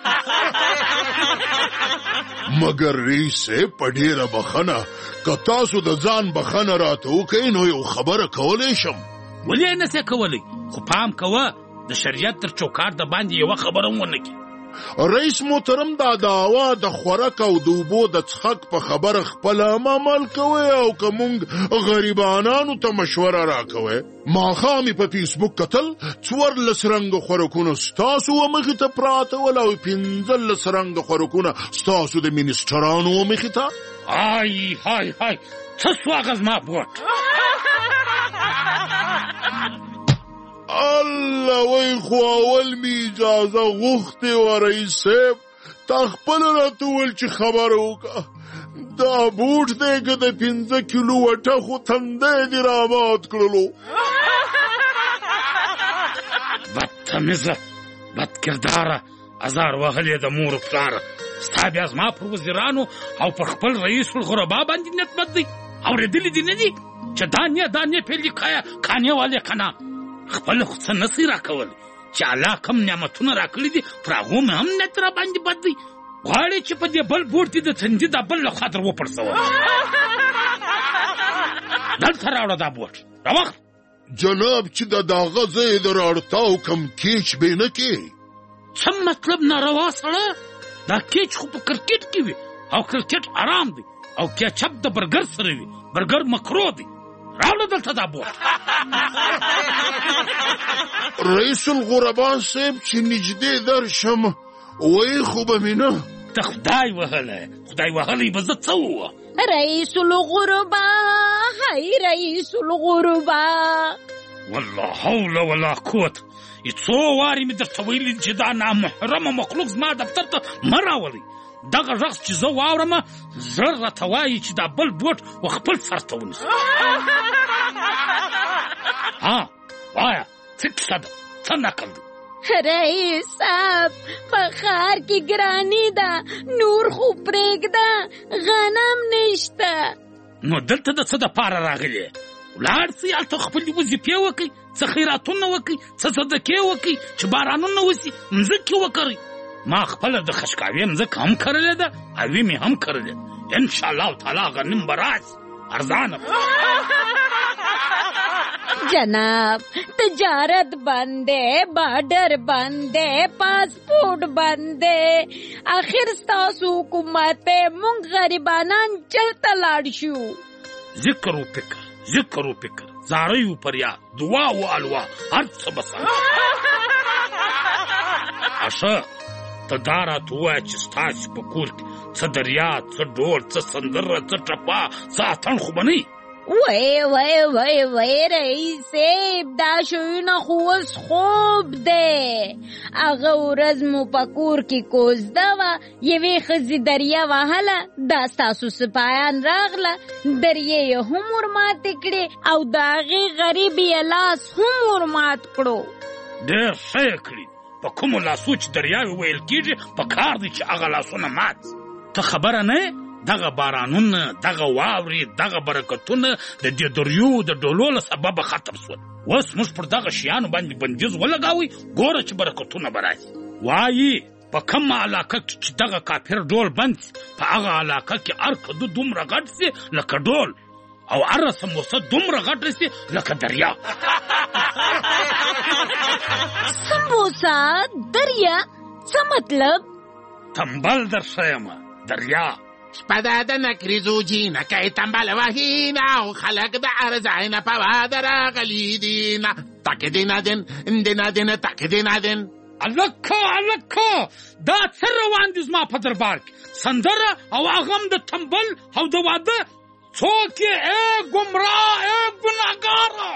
مګر رئیس صاحب په ډېره بخښنه که تاسو د ځان بخښنه راته وکئ نو یو خبره کولی شم. ولې نسې کولی خو پام کوه د شریعت تر چوکاټ د باندې یوه خبره هم ونه کړي. رئیس محترم دا دعوا د خوراک او د اوبو د څښاک په خبره خپله عمل کوئ او که مونږ غریبانانو ته مشوره راکوئ. ماښام یې په فیسبوک کتل څوارلس رنګه خوراکونه ستاسو و مخې ته پراته ول او پنځلس رنګه خوراکونه ستاسو د منسټرانو و مخې ته. های های های څه سو هغه زما بوټ الله وای خو اول می اجازه غوښتې وه رئیس صاحب تا خپله راته وویل چې خبره وکړه. دا بوټ دی که د پنځه کیلو وټه خو تندی دې رامات کړلو. بدتمیزه بدکرداره ازار وهلې د مور و پلاره ستا بیا زما پر وزیرانو او پر خپل رئیس الغربا باندې نیت بد دی. اورېدلي دې نه دي چې دانې دانې پهلې کانې والې کنه خپل خو څه نسي راکولی چې الله کم نعمتونه راکړي دي پر هغو مې هم نیت را باندې بد دی. غواړې چې په دې بل بوټ دې د تندي دا بل له خاطر وپړسوم. دلته راوړه دا بوټ راوخت. جناب چې د داغه ځای د راړتاو کم کیچ به نه کې. څه مطلب ناروا سړه دا کیچ خو په کرکټ کې وي او کرکټ آرام دی او کیچپ د برګر سره وي برګر مکرو دی. راوړه دلته دا بوټ. رئیس الغربا صاحب چې نږدې درشم وایي خو به مې نه. ته خدای وهلی خدای وهلی به زه څه ووه. رئیس الغربا هی رئیس الغربا والله حول ولا قوت. څو وارې مې درته ویلي چې دا نامحرمه مخلوق زما دفتر ته مه راولئ. دغه غږ چې زه واورم زر راته وایي چې دا بل بوټ و خپل سر ته ونیسه. ها وایا څه کیسه ده څه نقل دی رئیس صاحب په ښار کې ګراني ده نور خو پرېږده غنم نشته نو دلته د څه دپاره راغلې ولاړ سئ هلته خپلې وظیفې وکئ څه خیراتونه وکئ څه صدقې وکئ چې بارانونه وسي مځکې وکرئ ما خپله د خشکاوي مځکه هم کرلې ده اوې مې هم کرلې انشاءالله تعالی غنم به راسي ارزانه جناب تجارت بند ہے بارڈر بند ہے پاسپورٹ بند ہے آخر ستاسو حکومت مونږ غریبانان چلته لاړ شو ذکر و فکر ذکر و فکر زاری و پریاد دعا و الوا هر څه بسا اشه ته دا راته ووایه چې ستاسې په کور کې څه دریا څه ډول څه سندره څه ټپه څه اتڼ خو به نه وای وای وای وای رئیس صاحب دا شوونه خو اوس خوب دی هغه ورځ مو په کور کې کوزده وه یوې ښځې دریا وهله دا ستاسو سپایان راغله دریا یې هم ورماتې کړې او د هغې غریب یې لاس هم ورمات کړو ډېر ښه یې کړي په کومو لاسو چې دریاوې ویل کېږي په کار دی چې هغه لاسونه مات ته خبره نه دغه بارانونه دغه واورې دغه برکتونه د دې دریو د ډولو له سببه ختم شول اوس موږ پر دغه شیانو باندې بندیز ولګوئ ګوره چې برکتونه به راشي وایي په کومه علاقه کې چې دغه کافر ډول بند سي په هغه علاقه کې هر کدو دومره غټ سي لکه ډول او هر سموسه دومره غټه سي لکه دریا سموسه دریا څه مطلب تنبل در ښیمه دریا شپه ده د نکریزو جینکۍ تنبل وهینه او خلک د ارزاینه په واده راغلي دینه تک دینه دین دینه دینه تک دینه دین الکه الکه دا څه روان دي زما په دربار کې سندره او هغه هم د تنبل او د واده څوک یې ای ګمراه ای ګناهګاره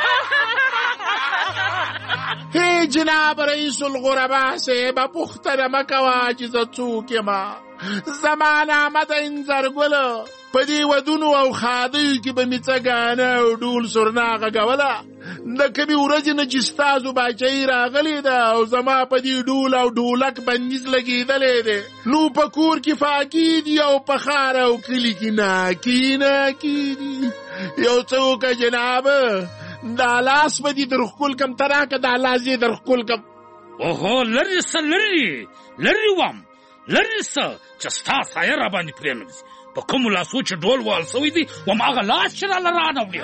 هی جناب رئیس الغربا صاحبه پوښتنه مه کوه چې زه څوک یمه زما نامه د انځرګله په دې ودونو او ښادیو کې به مې څه ګانه او ډول سرنا غږوله د کومې ورځې نه چې ستاسو باچایي راغلې ده او زما په دې ډول او ډولک بندیز لګېدلی دی نو په کور کې فاقي دي او په ښار او کلي کې ناکي ناکي دي یو څه وکړه جنابه دا لاس به دې در ښکل کم ته راکړه دا لاس یې در ښکل کم اوهو لرې څه لرې لرې وم لرې څه چې ستا سایه را باندې پرېنږدي په کومو لاسو چې ډول وهل سوی دی هماغه لاس چې راله رانوړي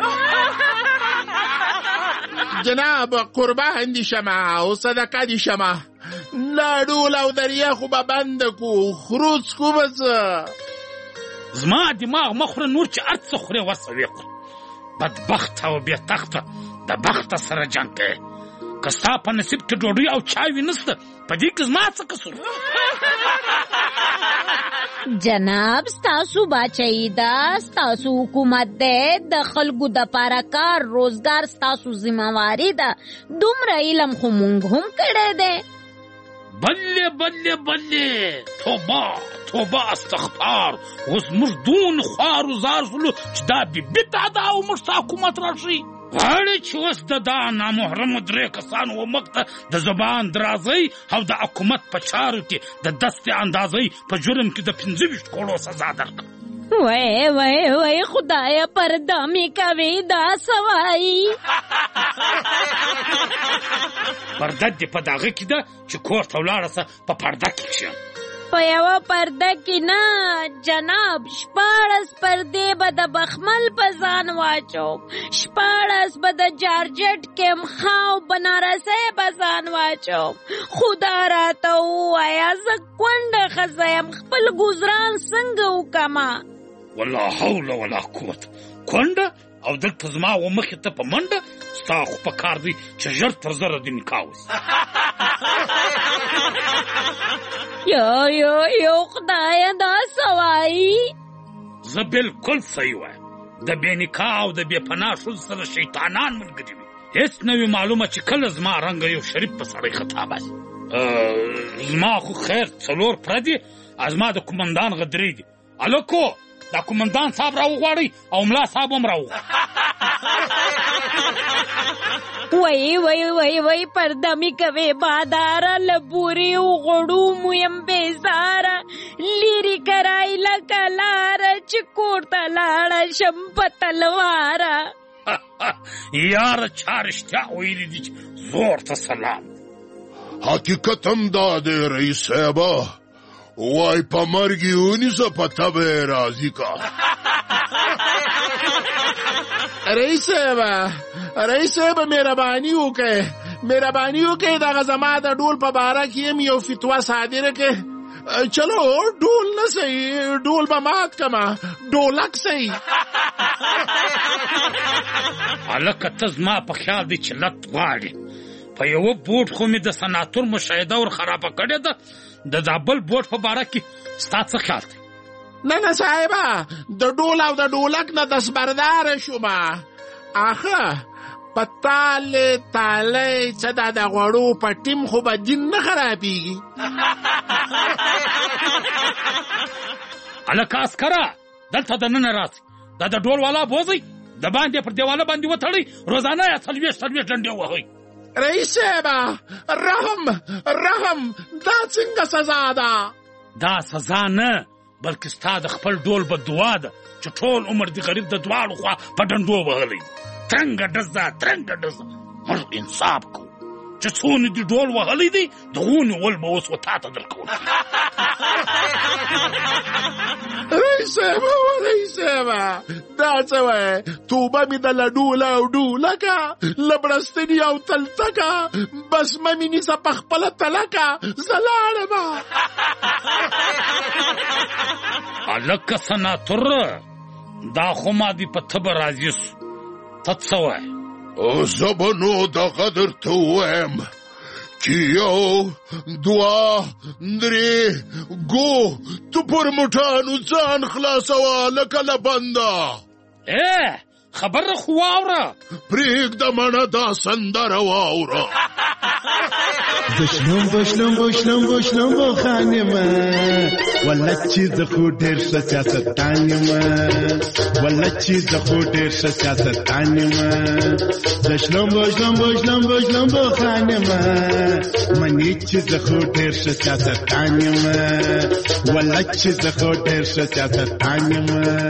جناب قربان دي شمه او صدقه دي شمه لا ډول او دریا خو به بنده کو خروج کو به څه زما دماغ مه خوره نور چې هر څه خورې ورسه ویې خوره بدبخته او بېتخته د بخته سره جنګ کوې که ستا په نصیب کې ډوډۍ او چاوي نسته په دې کې زما څه قصور جناب ستاسو باچایي ده ستاسو حکومت دی د خلکو دپاره کار روزګار ستاسو ذمهواري ده دومره علم خو مونږ هم کړی دی بلې بلې بلې توبه توبه استغفار اوس موږ دون خوار و زار شولو چې دا بې بده ده او موږ ته حکومت راشي غواړې چې اوس د دا نامحرمو درې کسانو ومخ ته د زبان درازۍ او د حکومت په چارو کې د دستې اندازۍ په جرم کې د پنځه ویشت کروړو سزا درکړم وای وای وای خدایا پرده مې کوې دا څه وایي پرده دې په دغه کې ده چې کور ته ولاړه سه په پرده کې کښېنه په یوه پرده کې نه جناب شپاړس پردې به د بخمل په ځان واچوم شپاړس به د جارجټ کمخا او بنارسۍ په ځان واچوم خدا راته ووایه زه کونډه ښځه یم خپل ګزران څنګه وکړمه ولا حول ولا قوت کونډه او دلته زما و مخې ته په منډه ستا خو په کار دی چې ژر تر زره دې نکاح وسي یو یو یو خدایه دا څه وایي زه بلکل صحیح وایم د بې نکاح او د بې پناه ښځو سره شیطانان ملګري وي هېڅ نه وي معلومه چې کله زما رنګه یو شریف په سړی خطا باسي زما خو خیر څلور پره دي زما د قومندان غدرې دي هلکو دا قومندان صاحب راوغواړئ او ملا صاحب هم راوغواړئ وای وای وای وای پرده می کوي باداره لبوري غړو مویم بیزاره لیری کرای لکه لاره چې کور ته لاړه شم په تلواره. یاره چا رښتیا ویلي دي چې زور ته سلام. حقیقت هم دا دی رئیس صاحبه، وای په مرګ یې ونیسه په تبه یې راضي کا. رئیس صاحبه رئیس صاحبه مهرباني وکړئ مهرباني وکړئ دغه زما د ډول په باره کې یم یو فتوا صادره کړئ. چلو ډول نه صحیح، ډول به مات کما، ډولک صحیح. هلکه ته زما په خیال دی چې لت غواړې. په یوه بوټ خو مې د سناتور مشاهده ور خرابه کړې ده، د دا بل بوټ په باره کې ستا څه خیال دی؟ نه نه صاحبه، د ډول او د ډولک نه دستبرداره شومه. آخه په تالې تالې څه دا د غوړو په ټیم خو به دین نه خرابېږي. هلکه عسکره دلته دننه راسئ، دا د ډول والا بوځئ، د باندې پر دیواله باندې وتړئ، روزانه یې څلوېښت څلوېښت ډنډې وهئ. رئیس صاحبه رحم رحم دا څنګه سزا ده؟ دا سزا نه بلکې ستا د خپل ډول بددعا ده چې ټول عمر د غریب د دواړو خوا په ډنډو وهلی. ترنګه ډزه ترنګه ډزه موږ انصاف کوو چې څونه دې ډول وهلی دی د غونې ول به اوس و تا ته درکوو. رئیس صاحبه رئیس صاحبه دا څه وایې؟ توبه مې د له ډوله او ډولکه له بړستني او تلتکه بس مه مې نیسه په خپله تلکه زه لاړمه. هلکه سناتور دا خو ما دې په تبه راضي سو، ته څه وایې؟ زه به نو دغه درته ووایم چې یو دوه درې ګو تو پر موټانو ځان خلاصوه لکه له بنده. ای خبره خو واوره، پرېږده مڼه دا سندره واوره. بشلم بشلم بشلم بشلم بو خانمه والله چې زه خو ډېر ښه سیاستدان یم، والله چې زه خو ډېر ښه سیاستدان یم. بشلم بشلم بشلم بشلم بو خانمه منې چې زه خو ډېر ښه سیاستدان یم، والله چې زه خو ډېر ښه سیاستدان یم.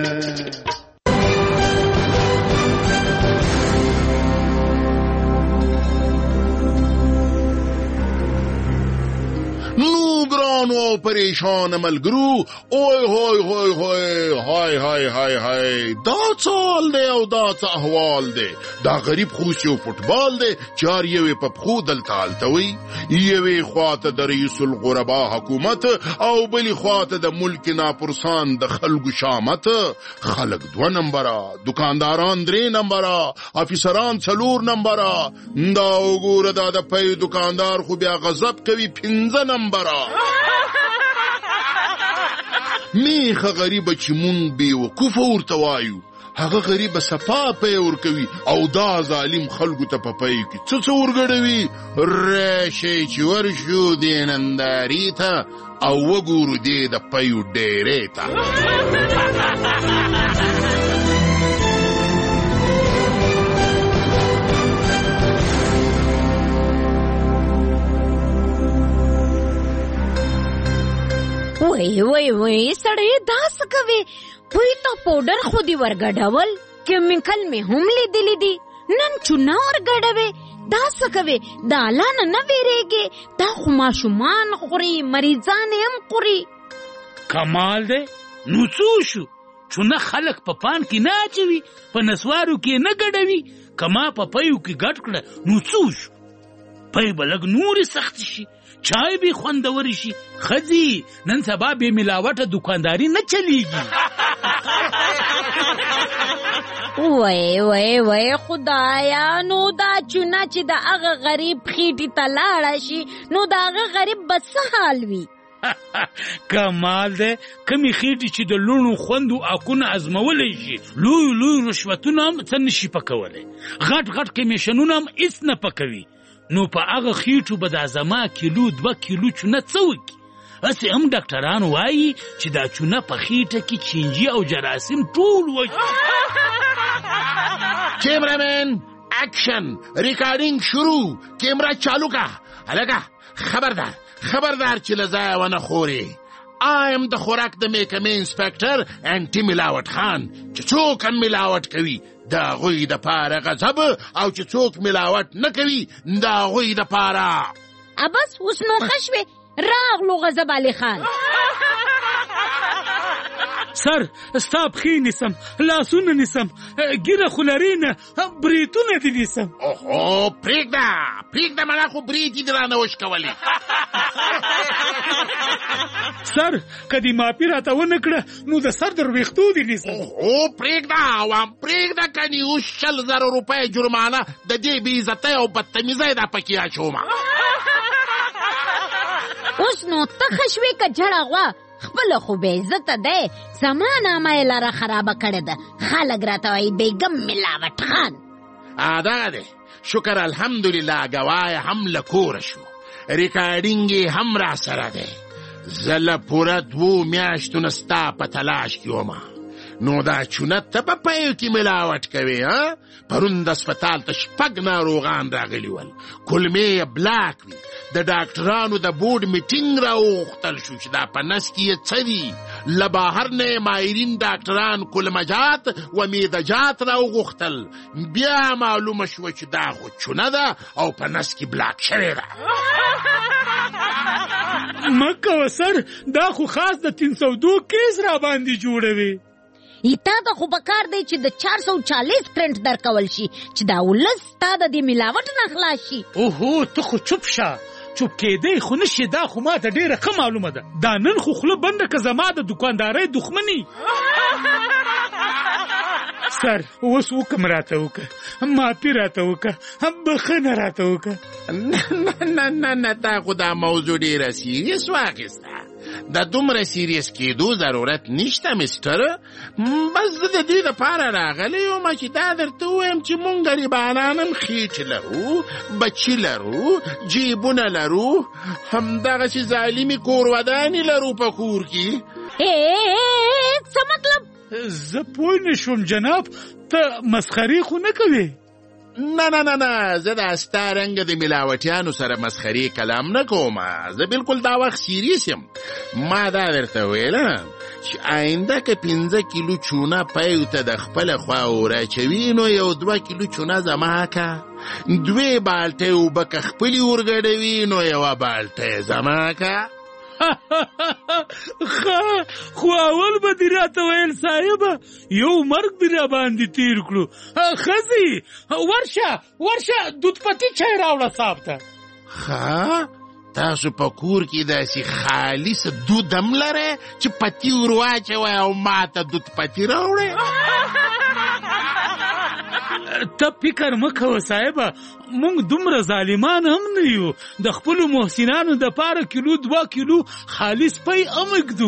ګرانو پریشان ملګرو، اوی هوی هوی هوی هاي هاي هاي هاي دا څه حال دی او دا څه احوال دی؟ دا غریب خو یو فوټبال دی چې هر یو یې په پښو دلته هلته وي. یوې خواته د رئیس الغربا حکومت او بلې خواته د ملک ناپرسان د خلکو شامت. خلک دوه نمبره، دکانداران درې نمبره، افیسران څلور نمبره. دا وګوره دا د پی دکاندار خو بیا غضب کوي پنځه نمبره. میخه غریبه چې مونږ بیوقوفه ورته وایو، هغه غریبه صفا پی ورکوي او دا ظالم خلکو ته په پی کې څه څه ورګډوي. راشئ چې ورشو دې نندارې ته او وګورو دې د پیو ډیرې ته. وای وای وای سړی دا څه کوي؟ پوی ته پوډر خو دې ورګډول، کیمیکل مې هم لیدلی دي، نن چونه ورګډوي. دا څه کوي؟ دا الله نه نه ویریږي؟ دا خو ماشومان خوري، مریضان هم خوري. کمال دی، نو څه شو؟ چونه خلک په پان کې نه اچوي، په نسوارو کې نه ګډوي، کما په پیو کې ګډ کړه نو څه شو؟ پی به لږ نورې سخت شي، چای به خوندور شي. ښځې نن سبا بې ملاوټه دکانداري نه چلیږي. وای وای وای خدایا، نو دا چونه چې د هغه غریب خېټې ته لاړه شي نو د هغه غریب به څه حال وي؟ کمال دی، کمې خېټې چې د لوڼو خوندو اکونه ازمولی شي، لوی لوی رشوتونه هم څه نشي پکولی، غټ غټ کمیشنونه هم هېڅ نه پکوي. نو په هغه خېټو به دا زما کیلو دوه کیلو چونه څه وکړي؟ هسې هم ډاکټران وایي چې دا چونه په خېټه کې چینجي او جراثیم ټول وکړي. کیمرامین اکشن ریکارډینګ شروع کیمرا چالو کا هلکه خبردار خبردار چې له ځایه ونه خورې I am د خوراک د محکمې انسپکټر انټي ملاوټ خان چې څوک هم ملاوټ کوي د هغوی دپاره غضب او چې څوک ملاوټ نه کوي د هغوی دپاره بس اوس نو ښه شوې راغلو غضب علي خان سر ستا پښې نیسم لاسونه نیسم ګیره خو لرې نه بریتونه دې نیسم اوهو پرېږده پرېږده مړه خو برېت یې دې رانه وشکولې سر که دې معافي راته ونه کړه نو د سر در ویښتو دې نیسم اوهو پرېږده عوام پرېږده کنې اوس شل زره روپۍ جرمانه د دې بې عزتۍ او بدتمیزۍ دا پکې اچومه اوس نو ته ښه شوې که جړه غوا خپله خو بې عزته دی زما نامه یې لاره خرابه کړې ده خلک راته وایي بیګم ملاوټ خان دغه دی شکر الحمدلله ګواه هم له کوره شو ریکارډینګ یې هم را سره دی زه له پوره دوو میاشتو نه ستا په تلاش کې ومه نو دا چونه ته په پیو کې ملاوټ کوې ها پرون د اسپتال ته شپږ ناروغان راغلي ول کلمې یې بلاک وي د ډاکټرانو د بورډ میټینګ راوغوښتل شو چې دا په نس کې یې څه دي له بهر نه یې ماهرین ډاکټران کلمجات و میدجات راوغوښتل بیا معلومه شوه چې دا خو چونه ده او په نس کې بلاک شوې ده مه کوه سر دا خو خاص د تین سو دو کیس را باندې جوړوي تا ته خو پکار دی چې د چار سو چالیس پرنټ درکول شي چې دا ولس تا د دې ملاوټ نه خلاص شي اوهو ته خو چوپ شه چوپ کېدی خو نشي دا خو ما ته ډېره ښه معلومه ده دا نن خو خوله بنده که زما د دوکاندارۍ دښمني سر اوس وکم راته وکړه معافي راته وکړه بخښنه راته وکړه نه نه نه نه تا خو دا موضوع ډېره سیریس واخیسته د دومره سیریس کېدو ضرورت نشته مستر بس زه د دې دپاره راغلی یم چې دا درته ووایم چې مونږ غریبانان هم خېټې لرو بچي لرو جیبونه لرو همدغسې ظالمې کورودانې لرو په کور کې څه مطلب زه پوه نه شوم جناب ته مسخرې خو نه کوې نه نه نه نه زه دا ستا رنګه د ملاوټیانو سره مسخرې کلام نه کوم زه بالکل دا وخت سیریس یم ما دا درته ویله چې آینده که پنځه کیلو چونه پیو ته د خپله خوا وراچوي نو یو دوه کیلو چونه زما که دوې بالټۍ اوبه که خپلې ورګډوي نو یوه بالټۍ زما که خو اول به دې راته ویل صاحبه یو مرګ دې را باندې تیر کړو ښځې ورشه ورشه دودپتي چای راوړه صاحب ته ښه تاسو په کور کې داسې خالص دود هم لرئ چې پتي ور واچوئ او ما ته دودپتي راوړئ ته فکر مه کوه صاحبه موږ دومره ظالمان هم نه یو د خپلو محسنانو دپاره کیلو دوه کیلو خالص پی هم اږدو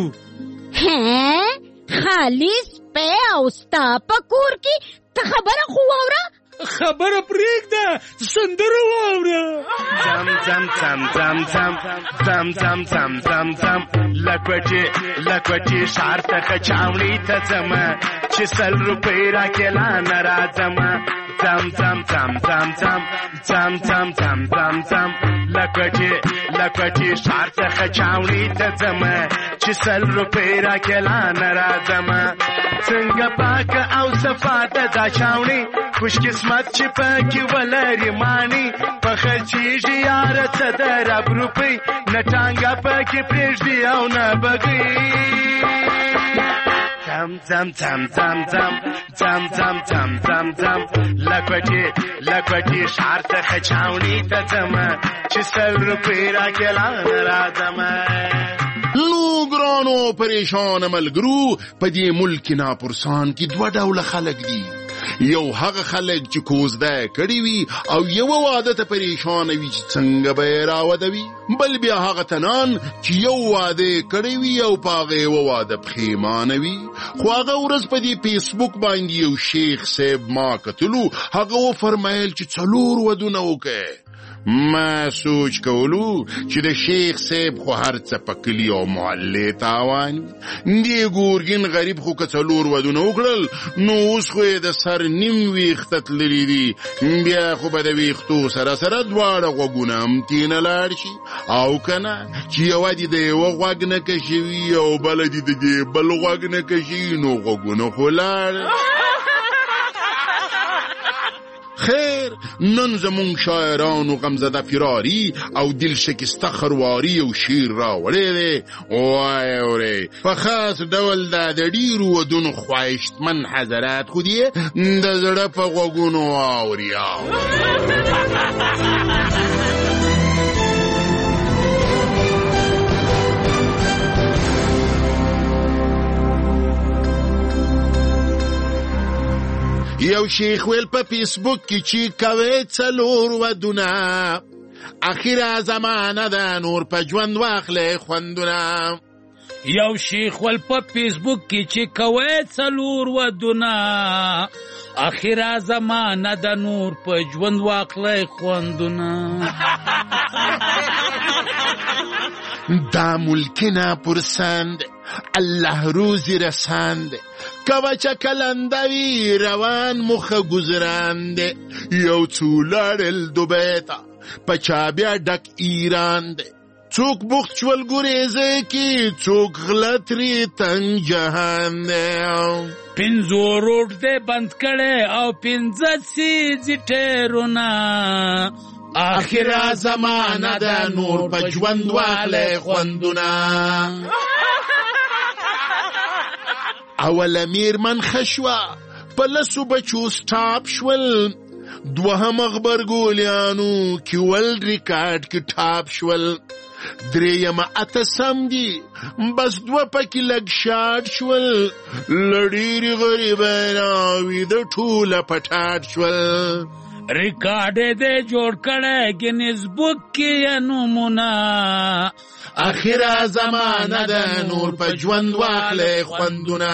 خالص پی او ستا په کور کې ته خبره خو واوره خبره پرېږده سندره واوره زم زم زم زم زم زم زم زم زم زم لکوټې لکوټې ښار څخه چاوڼۍ ته ځمه چې سل روپۍ راکې لا نه راځمه زم زم زم زم زم زم زم زم زم زم لکوټې لکوټې ښار څخه چاوڼۍ ته ځمه چې سل روپۍ راکې لا نه راځمه څنګه پاکه او صفا ده دا چاوڼۍ خوش قسمت چې پکې ولري ماڼۍ په خرڅېږي یاره څه د رب روپۍ نه ټانګه پکې پرېږدي او نه بګۍ زم زم زم زم زم زم زم زم زم زم لکوټې لکوټې ښار څخه چاوڼۍ ته ځمه چې سل روپۍ راکې لا نه راځمه نو ګرانو پریشان ملګرو په دې ملک ناپرسان کې دوه ډوله خلک دي یو هغه خلک چې کوزده کړي وي او یو واده ته پریشان وي چې څنګه به یې راودوي بل بیا هغه تنان چې یو واده کړی وي او په هغه یوه واده پښیمانه وي خو هغه ورځ په دې فیسبوک باندې یو شیخ صاحب ما کتلو هغه وفرمیل چې څلور ودونه وکړئ ما سوچ کولو چې د شیخ صاحب خو هر څه په کلي او محلې تاوان دی ګورګین غریب خو که څلور ودونه وکړل نو اوس خو یې د سر نیم ویښته تللي دي بیا خو به د ویښتو سره سره دواړه غوږونه هم تینه لاړ شي او که نه چې یوه دې د یوه غوږ نه کشي وي او بله دې د دې بل غوږ نه کشي نو غوږونه خو لاړ. خیر نن زمون شاعرانو غمزده فراری او دل شکسته خرواری او شیر راوړی دی. وای اورې په خاص ډول دا د ډېرو ودونو خواهشتمن حضرات خو دې د زړه په غوږونو اوري. یو شیخ ویل په فیسبوک کې چې کوي څلور ودونه اخیره زمانه ده نور په ژوند واخلې خوندونه. یو شیخ ویل په فیسبوک کې چې کوي څلور ودونه اخیره زمانه ده نور په ژوند واخلې خوندونه. دا ملکنا پرسند الله روزی رسند کوچه کلندوی روان مخه گذرانده یو چولارل دوبیتا پچا بیا ڈک ایرانده چوک بخت چول گریزه کی چوک غلطری تنگ جهانده. پنځو روډ دې بند کړي او پنځه سیزې ټیرونه آخره زمانه ده نور په ژوند واخلې خوندونه. اول امیر من خشوه په لسو بچو سټاپ شول دوهم غبرګولیانو کې ول ریکارډ کې ټاپ شول دریم اته سم دي بس دوه پکې لږ شاټ شول لډيري غریبانه وي د ټوله پټاټ شول. ریکارډ دې جوړ کړه ګینز بک کې نمونه اخیره زمانه ده نور په ژوند واخلې خوندونه.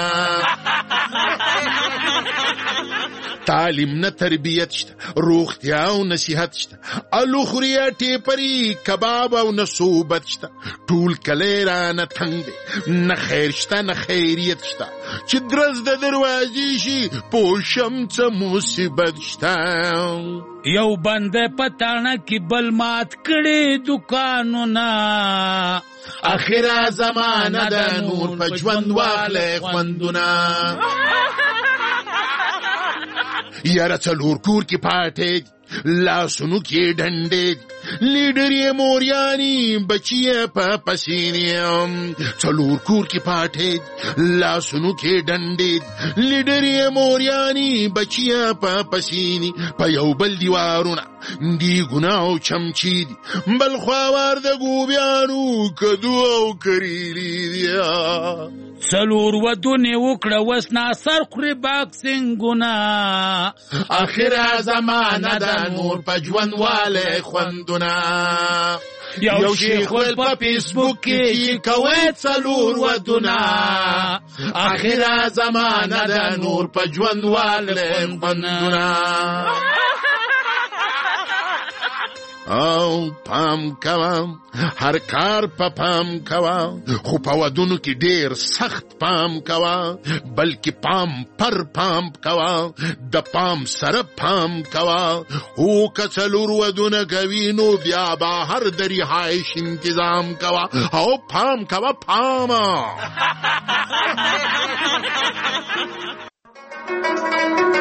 تعلیم نه تربیت شته روغتیا او نصیحت شته الوخریا ټیپری کباب او نصوبت شته ټول کلی رانه تنګ دی نه خیر شته نه خیریت شته چې درز د دروازې شي پوشم څه مصیبت شته. یو بنده پتانه کې بل مات کړي دکانونه اخیره زمانه ده نور په ژوند واخلې خوندونه. یاره څلور کور کې پاټې لاسونو کې ډنډې لیډر یې موریانی بچی یې په پسینې څلور کور کې پاټې لاسونو کې ډنډې لیډر یې موریانی بچی یې په پسینې په یو بل دیوارونه دی ګناو چمچی دی بل خواوار د ګوبیانو کدو او کریلی دیا. څلور ودونې وکړه وس ناصر خوري باکسینګونه اخره زمانه ده نور په ژوند والی خوندونه. یو شیخ ول په فیسبوک کې کوي څلور ودونه اخره زمانه ده نور په ژوند والی خوندونه. او پام کوه هر کار په پام کوه خو په ودونو کې ډیر سخت پام کوه بلکې پام پر پام کوه د پام سره پام کوه او که څلور ودونه کوي نو بیا بهر د رهایش انتظام کوه او پام کوه پام.